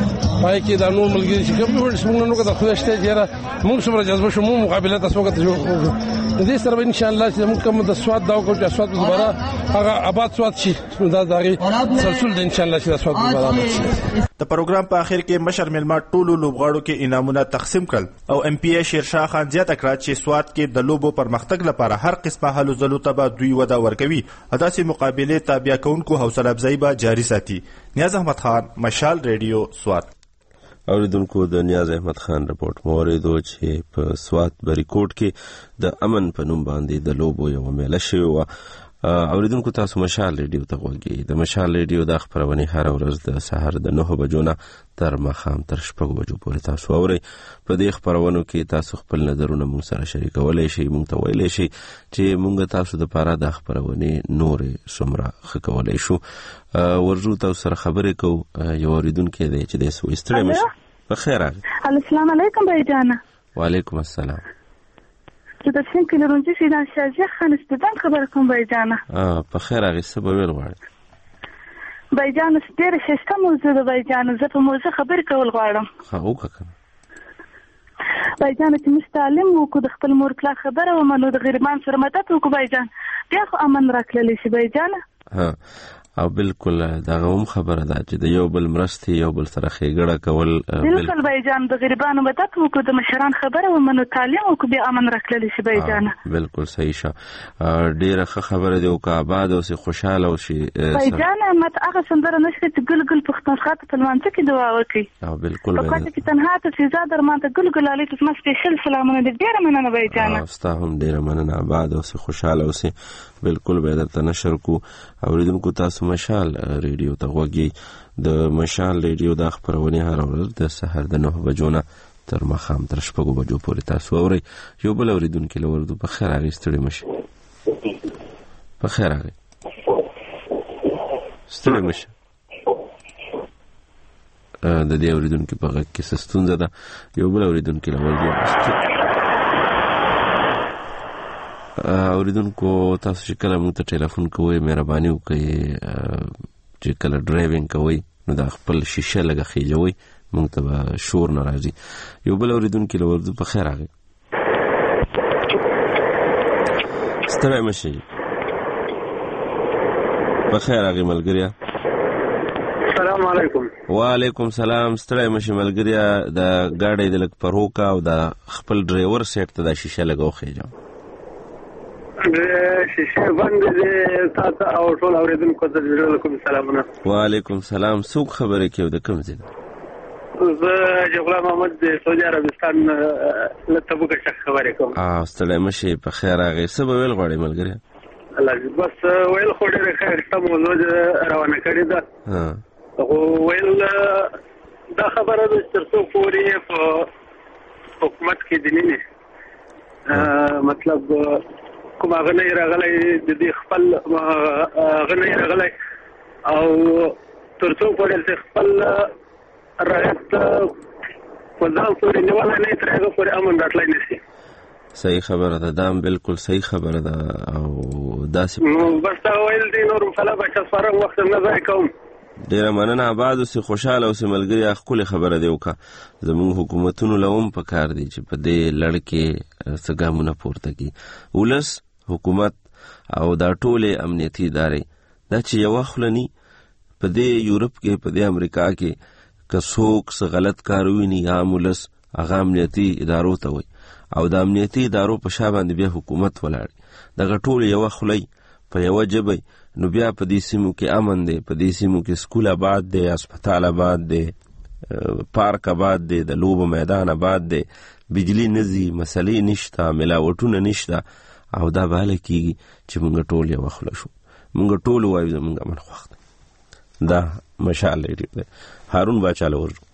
پای کې دا نور ملګری چې کوم ډول څنګه نو کده خو شته جره موږ سره جذبه شو مو مقابله تاسو وکړو د دې سره ان شاء الله چې موږ کوم د سواد دا وکړو چې سواد دوباره هغه آباد سواد شي دا دغه سلسله د ان شاء الله چې سواد دوباره آباد شي. د پروګرام په اخر کې مشر ملما ټولو لوبغاړو کې انعامونه تقسیم کړل او ام پی ای شیرشاه خان زیاته کړه چې سواد کې د لوبو پرمختګ لپاره هر قسمه هلو ځلو ته به دوی وده ورکوي. داسې مقابله تابع کوونکو حوصله افزایی به جاری ساتي. نیاز احمد خان، مشال ریډیو، سواد. اوریدونکو د نیاز احمد خان رپورټ موریدو چې په سواد بریکوټ کې د امن په نوم باندې د لوبو یو میله شوی و. اوریدونکو تاسو مشال ریډیو ته غوږی. د مشال ریډیو د خبرونه هر ورځ د سحر د 9 بجو نه تر ماښام تر 6 بجو پورې تاسو اورئ. په دې خبرونو کې تاسو خپل نظرونه موږ سره شریکولای شئ. موږ ته ویلای شئ چې موږ تاسو د پاره د خبرونه نورې څومره خکولای شو. ورجو تاسو سره خبرې کوو. یو اوریدونکو دی چې د سوي ستړي مشه. په خیر راغلی. السلام علیکم بھائی جان. وعلیکم السلام. زه د سین کلرونجي سیدان شاجه خان استدان خبر کوم بھائی جان. په خیر راغلی. څه به ویل غواړئ بھائی جان؟ ډېر ښه موضوع ده بھائی جان. زه په موضوع خبر کول غواړم. ها وکړه بھائی جان چې موږ تعلیم وکړو، د خپل مور پلار خبره ومنو، د غریبانو سره مدد وکړو بھائی جان، بیا خو امن راکړلی شي بھائی جان. ها او بالکل دغه هم خبره ده چې د یو بل مرستې یو بل سره ښېګړه کول بالکل بھائی جان. د غریبانو مدد وکړو، د مشران خبره ومنو، تعلیم وکړو، بیا امن راکړلی شي بھائی جان. بالکل صحیح شه. ډېره ښه خبره دی. او که آباد اوسې خوشحاله اوسي بھائی جان. ماته هغه سندره نشته چې ګل ګل پښتونخوا ته په لمانځه کې دعا وکړي. بالکل په کوټه کې تنها ته فضا در ماته ګل ګل علیکم زما سپیشل سلامونه دي. ډېره مننه بھائی جان. ستا هم ډېره مننه. آباد اوسې خوشحاله اوسې. بالکل به درته نشر کو. اوریدونکو تاسو مشال ریډیو ته غوږی. د مشال ریډیو د خبرونه هر ورځ د سحر د 9 بجو نه تر ماښام تر 6 بجو پورې تاسو اورئ. یو بل اوریدونکو لورد په خیر راغی. ستړي مشه. په خیر راغی. ستړي مشه. د دې اوریدونکو په غږ کې ستونزه ده. یو بل اوریدونکو لورد اوریدونکو تاسو چې کله موږ ته ټلیفون کوئ مهرباني وکړئ چې کله ډرایوینګ کوئ نو دا خپل شیشه لږه خیجوئ، موږ ته به شور نه راځي. یو بل اوریدونکي له ورځو په خیر راغی. ستړی مشئ. په خیر راغی ملګریا. السلام علیکم. وعلیکم سلام. ستړی مشئ ملګریا. د ګاډۍ د لږ پروکا او د خپل ډرایور سیټ ته دا شیشه لږه وخیجو. شیشه باندې د تاسو او ټول اوریدونکو ته وعلیکم سلامونه. وعلیکم سلام. څوک خبرې کوي د کوم ځای؟ زه جغلا محمد د سعودي عربستان له تبوک څخه خبرې کوم. ستړی مشئ. په خیر راغی. څه به ویل غواړئ ملګری؟ الله بس ویل خو ډېره ښه موضوع روانه کړې ده. ویل دا خبره ده تر څو پورې په حکومت کې د نینې مطلب کوم هغه نه راغلی د دې خپل هغه نه راغلی او تر څو پورې خپل رعیت په ځان پورې نیولی نه تر هغه پورې امن راتلی نه شي. صحیح خبره ده. دا بالکل صحیح خبره ده. او داسې نو بس دا ویل دي نور مسله به چې فارغ وخت نه ضایع کوم. ډېره مننه. آباد اوسې خوشحاله اوسې ملګري. ښکلې خبره دی وکړه. زموږ حکومتونو له هم پکار دی چې په دې لړ کې څه ګامونه پورته کړي. ولس، حکومت او دا ټولې امنیتي ادارې دا چې یوه خوله ني په دې یورپ کې په دې امریکا کې که څوک څه غلط کار ویني عام ولس هغه امنیتي ادارو ته وایي او د امنیتي ادارو په شا باندې بیا حکومت ولاړ. دغه ټول یوه خوله په یوه ژبه نو بیا په دې سیمو کې امن دی. په دې سیمو کې سکول آباد دی، هسپتال آباد دی، پارک آباد دی، د لوبو میدان آباد دی، بجلی نزي، مسلې نشته، ملاوټونه نشته. او دا به هله کېږي چې مونږ ټول یوه خوله شو. مونږ ټول وایو زمونږ امن خوښ دی. دا مشال ریډیو دی. هارون باچا له ورجو.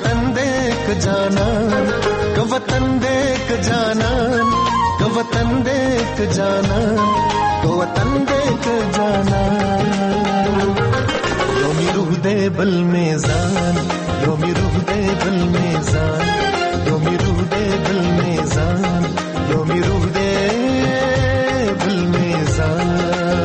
वतन देख जानान का वतन देख जानान का वतन देख जानान का वतन देख जानान योमी रूह दे बल मेज़ान योमी रूह दे बल मेज़ान योमी रूह दे बल मेज़ान योमी रूह दे बल मेज़ान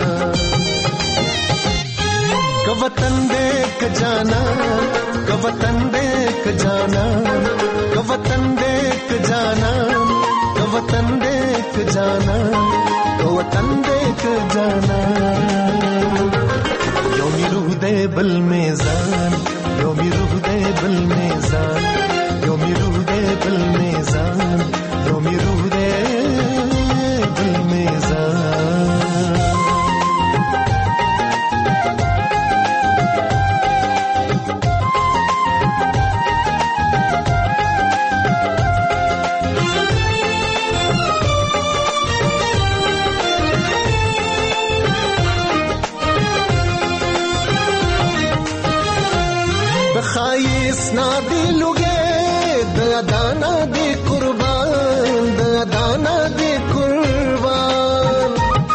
का वतन देख जानान का वतन देख जानान का वतन देख जानान का वतन देख जानान का वतन देख जानान योमी रूह दे बल मेज़ान योमी रूह दे बल मेज़ान योमी रूह दे बल मेज़ान योमी रूह दे बल मेज़ान खाइस ना दिलोगे दाना दे कुर्बान दाना दे कुर्बान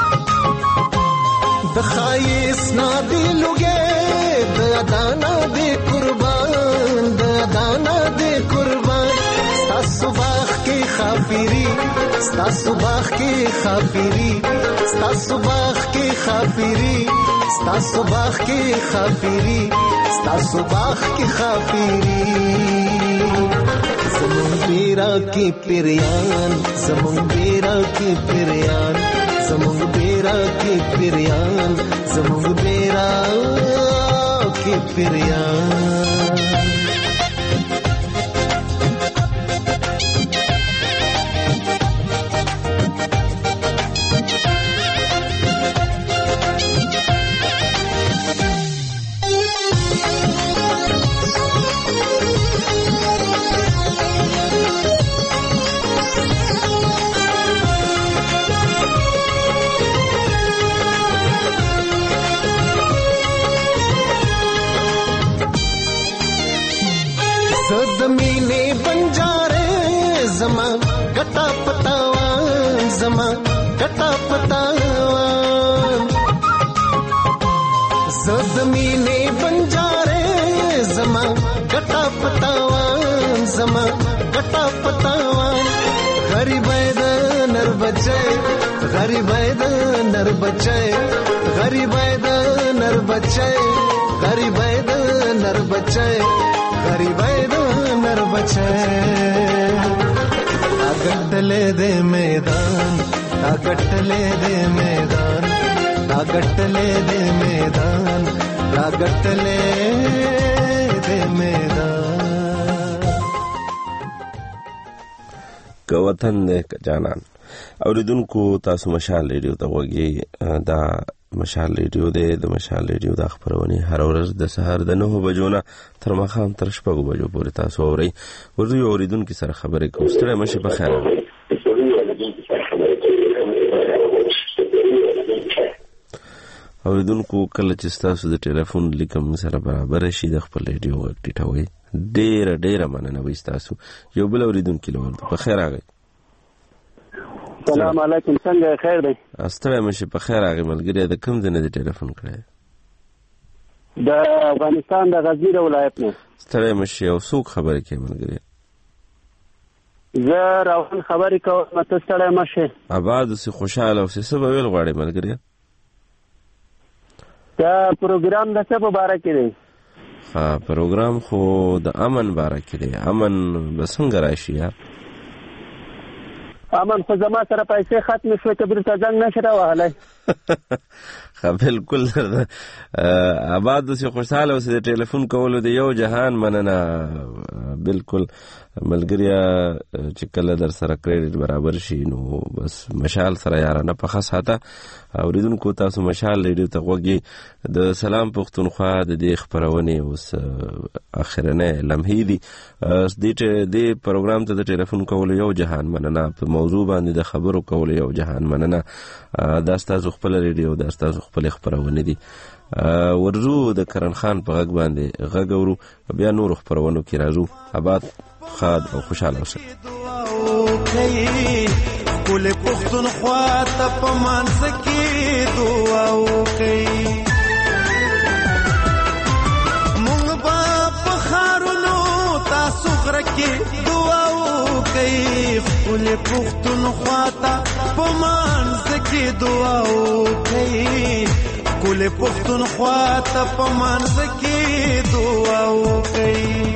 खाइस ना दिलोगे दाना दे कुर्बान दाना दे कुर्बान सुबाह की खाफिरी सुबाह की खाफिरी सुबाह की खाफिरी सुबाह की खाफिरी सुबाह की खाफिरी ज़मुंबेरा की पिरियान ज़मुंबेरा की पिरियान ज़मुंबेरा की पिरियान ज़मुंबेरा की पिरियान ज़मीने बंजारे ज़मा गटा पतावान ज़मा गटा पतावान ज़मीने बंजारे ज़मा गटा पतावान ज़मा गटा पतावान गरीब नर बचे गरीब नर बचे गरीब नर बचे गरीब नर बचे गरीब नर बचे ताकतले दे मैदान ताकतले दे मैदान ताकतले दे मैदान ताकतले दे मैदान का वतन देख जानान اوریدونکو تاسو مشال ریډیو ته وګورئ دا مشال ریډیو د مشال ریډیو د خبرونه هر ورځ د سهار د 9 بجو نه تر ماښام تر 6 بجو پورې تاسو اورئ ورته اوریدونکو سره خبرې کوو ستړي مشه په خیر اوریدونکو کله چې تاسو د ټلیفون لیکم سره برابر شي د خپل ریډیو ټیټوي ډېر مننه وي تاسو یو بل اوریدونکو لور په خیر راغی السلام علیکم څنګه خیر دی استړی مشه په خیر راغی ملګری د کوم ځای نه ټلیفون کړی د افغانستان د غزنی ولایت نه استړی مشه او څوک خبرې کوي ملګری زه راون خبرې کوم مته استړی مشه آباد سي خوشاله او څه ویل غواړي ملګری دا پروګرام د څه په اړه کې دی پروګرام خو د امن باره کې دی امن بسنګ راشي امن خو زما سره پیسې ختم شوې ته بیرته ځنګ نشي راوهلی بالکل آباد اوسې خوشحاله اوسې د ټلیفون کولو د یو جهان مننه بالکل ملګریا چې کله در سره کریډټ برابر شي نو بس مشال سره یارانه په خاص هاته اوریدونکو تاسو مشال ریډیو ته وګورئ د سلام پښتونخوا د دې خبرونه اوس اخرنه لمحې دي د پروګرام ته د ټلیفون کولو یو جهان مننه په موضوع باندې د خبرو کول یو جهان مننه. دا ستاسو خپل ریډیو، دا ستاسو خپل خبرونه دي. ورزو د کرن خان په غږ باندې غږ اورو، بیا نور خبرونو کې راځو. آباد خاد او خوشاله اوسئ. کل پختونخوا ته په مانځ کې دعا وکړئ. مونږ به په ښارونو تاسو غره کې دعا وکړئ. کل پختونخوا ته په مانځ کې دعا وکړئ. کل پختونخوا ته په مانځ کې دعا وکړئ.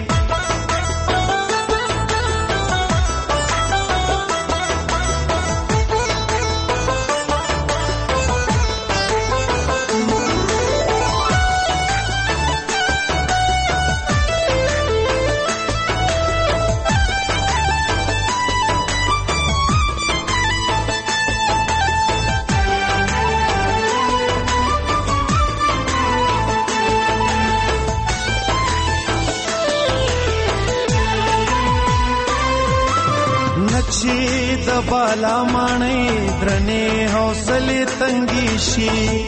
چې د بالا ماڼۍ درنې حوصلې تنګې شي،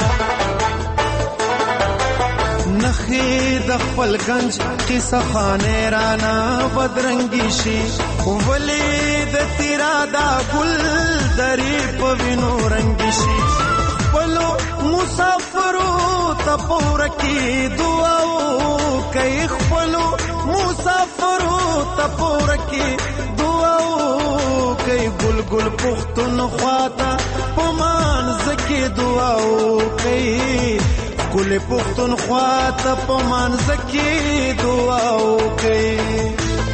نخې د خپل گنج قصه خانې رانا بدرنګې شي. ولې د تیرا دا ګل درې په وینو رنګې شي. خپلو مسافرو ته په وره کې دعا وکړئ. خپلو مسافرو ته په وره کې ګل ګل پختونخوا ته په مانځ کې دعا وکړئ. ګل پختونخوا ته په مانځ کې دعا وکړئ.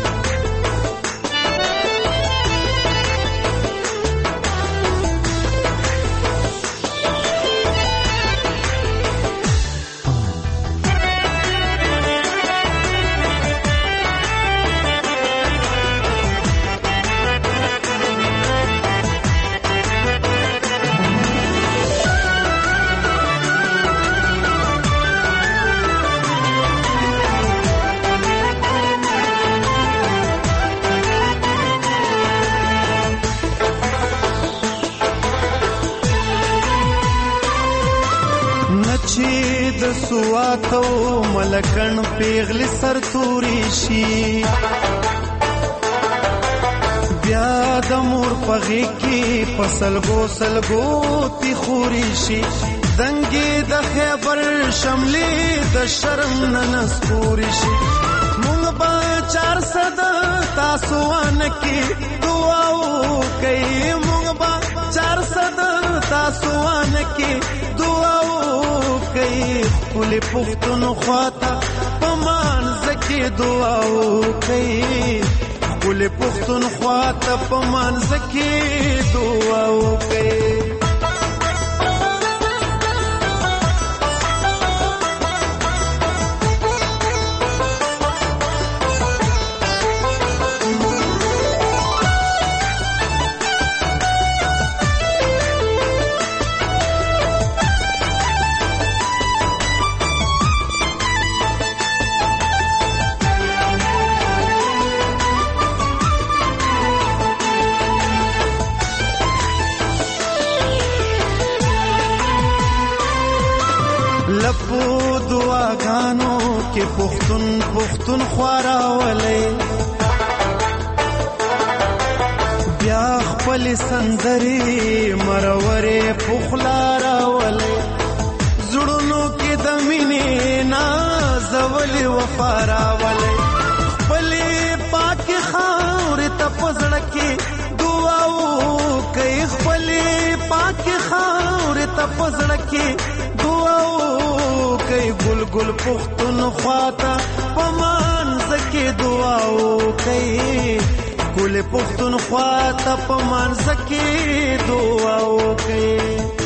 چې د سواتو ملکن پیغلی سر توري شي، بیا د مور پغی کې پسلګو سلګو تی خوري شي. دنګي د خیبر شملې د شرم ننس پوری شي. مونږ به 400 تاسو ان کې دعا وکړئ. مونږ به 400 تاسو ان کې دعا کل پختونخوا ته په مانځ کې دعا وکړئ. کل پختونخوا ته په مانځ کې دعا وکړئ. لپو دعاګانو کې پختون خوارا ولې، بیا خپل سندري مرورې پخلارا ولې، زړونو کې د مینې نازولې وفارا ولې، خپل پاک خاور ته پزړه کې دعا وکړئ. خپل پاک خاور ته پزړه کې گل گل پختونخوا ته په مانځ کې دعا وکړئ. گل پختونخوا ته په مانځ کې دعا وکړئ.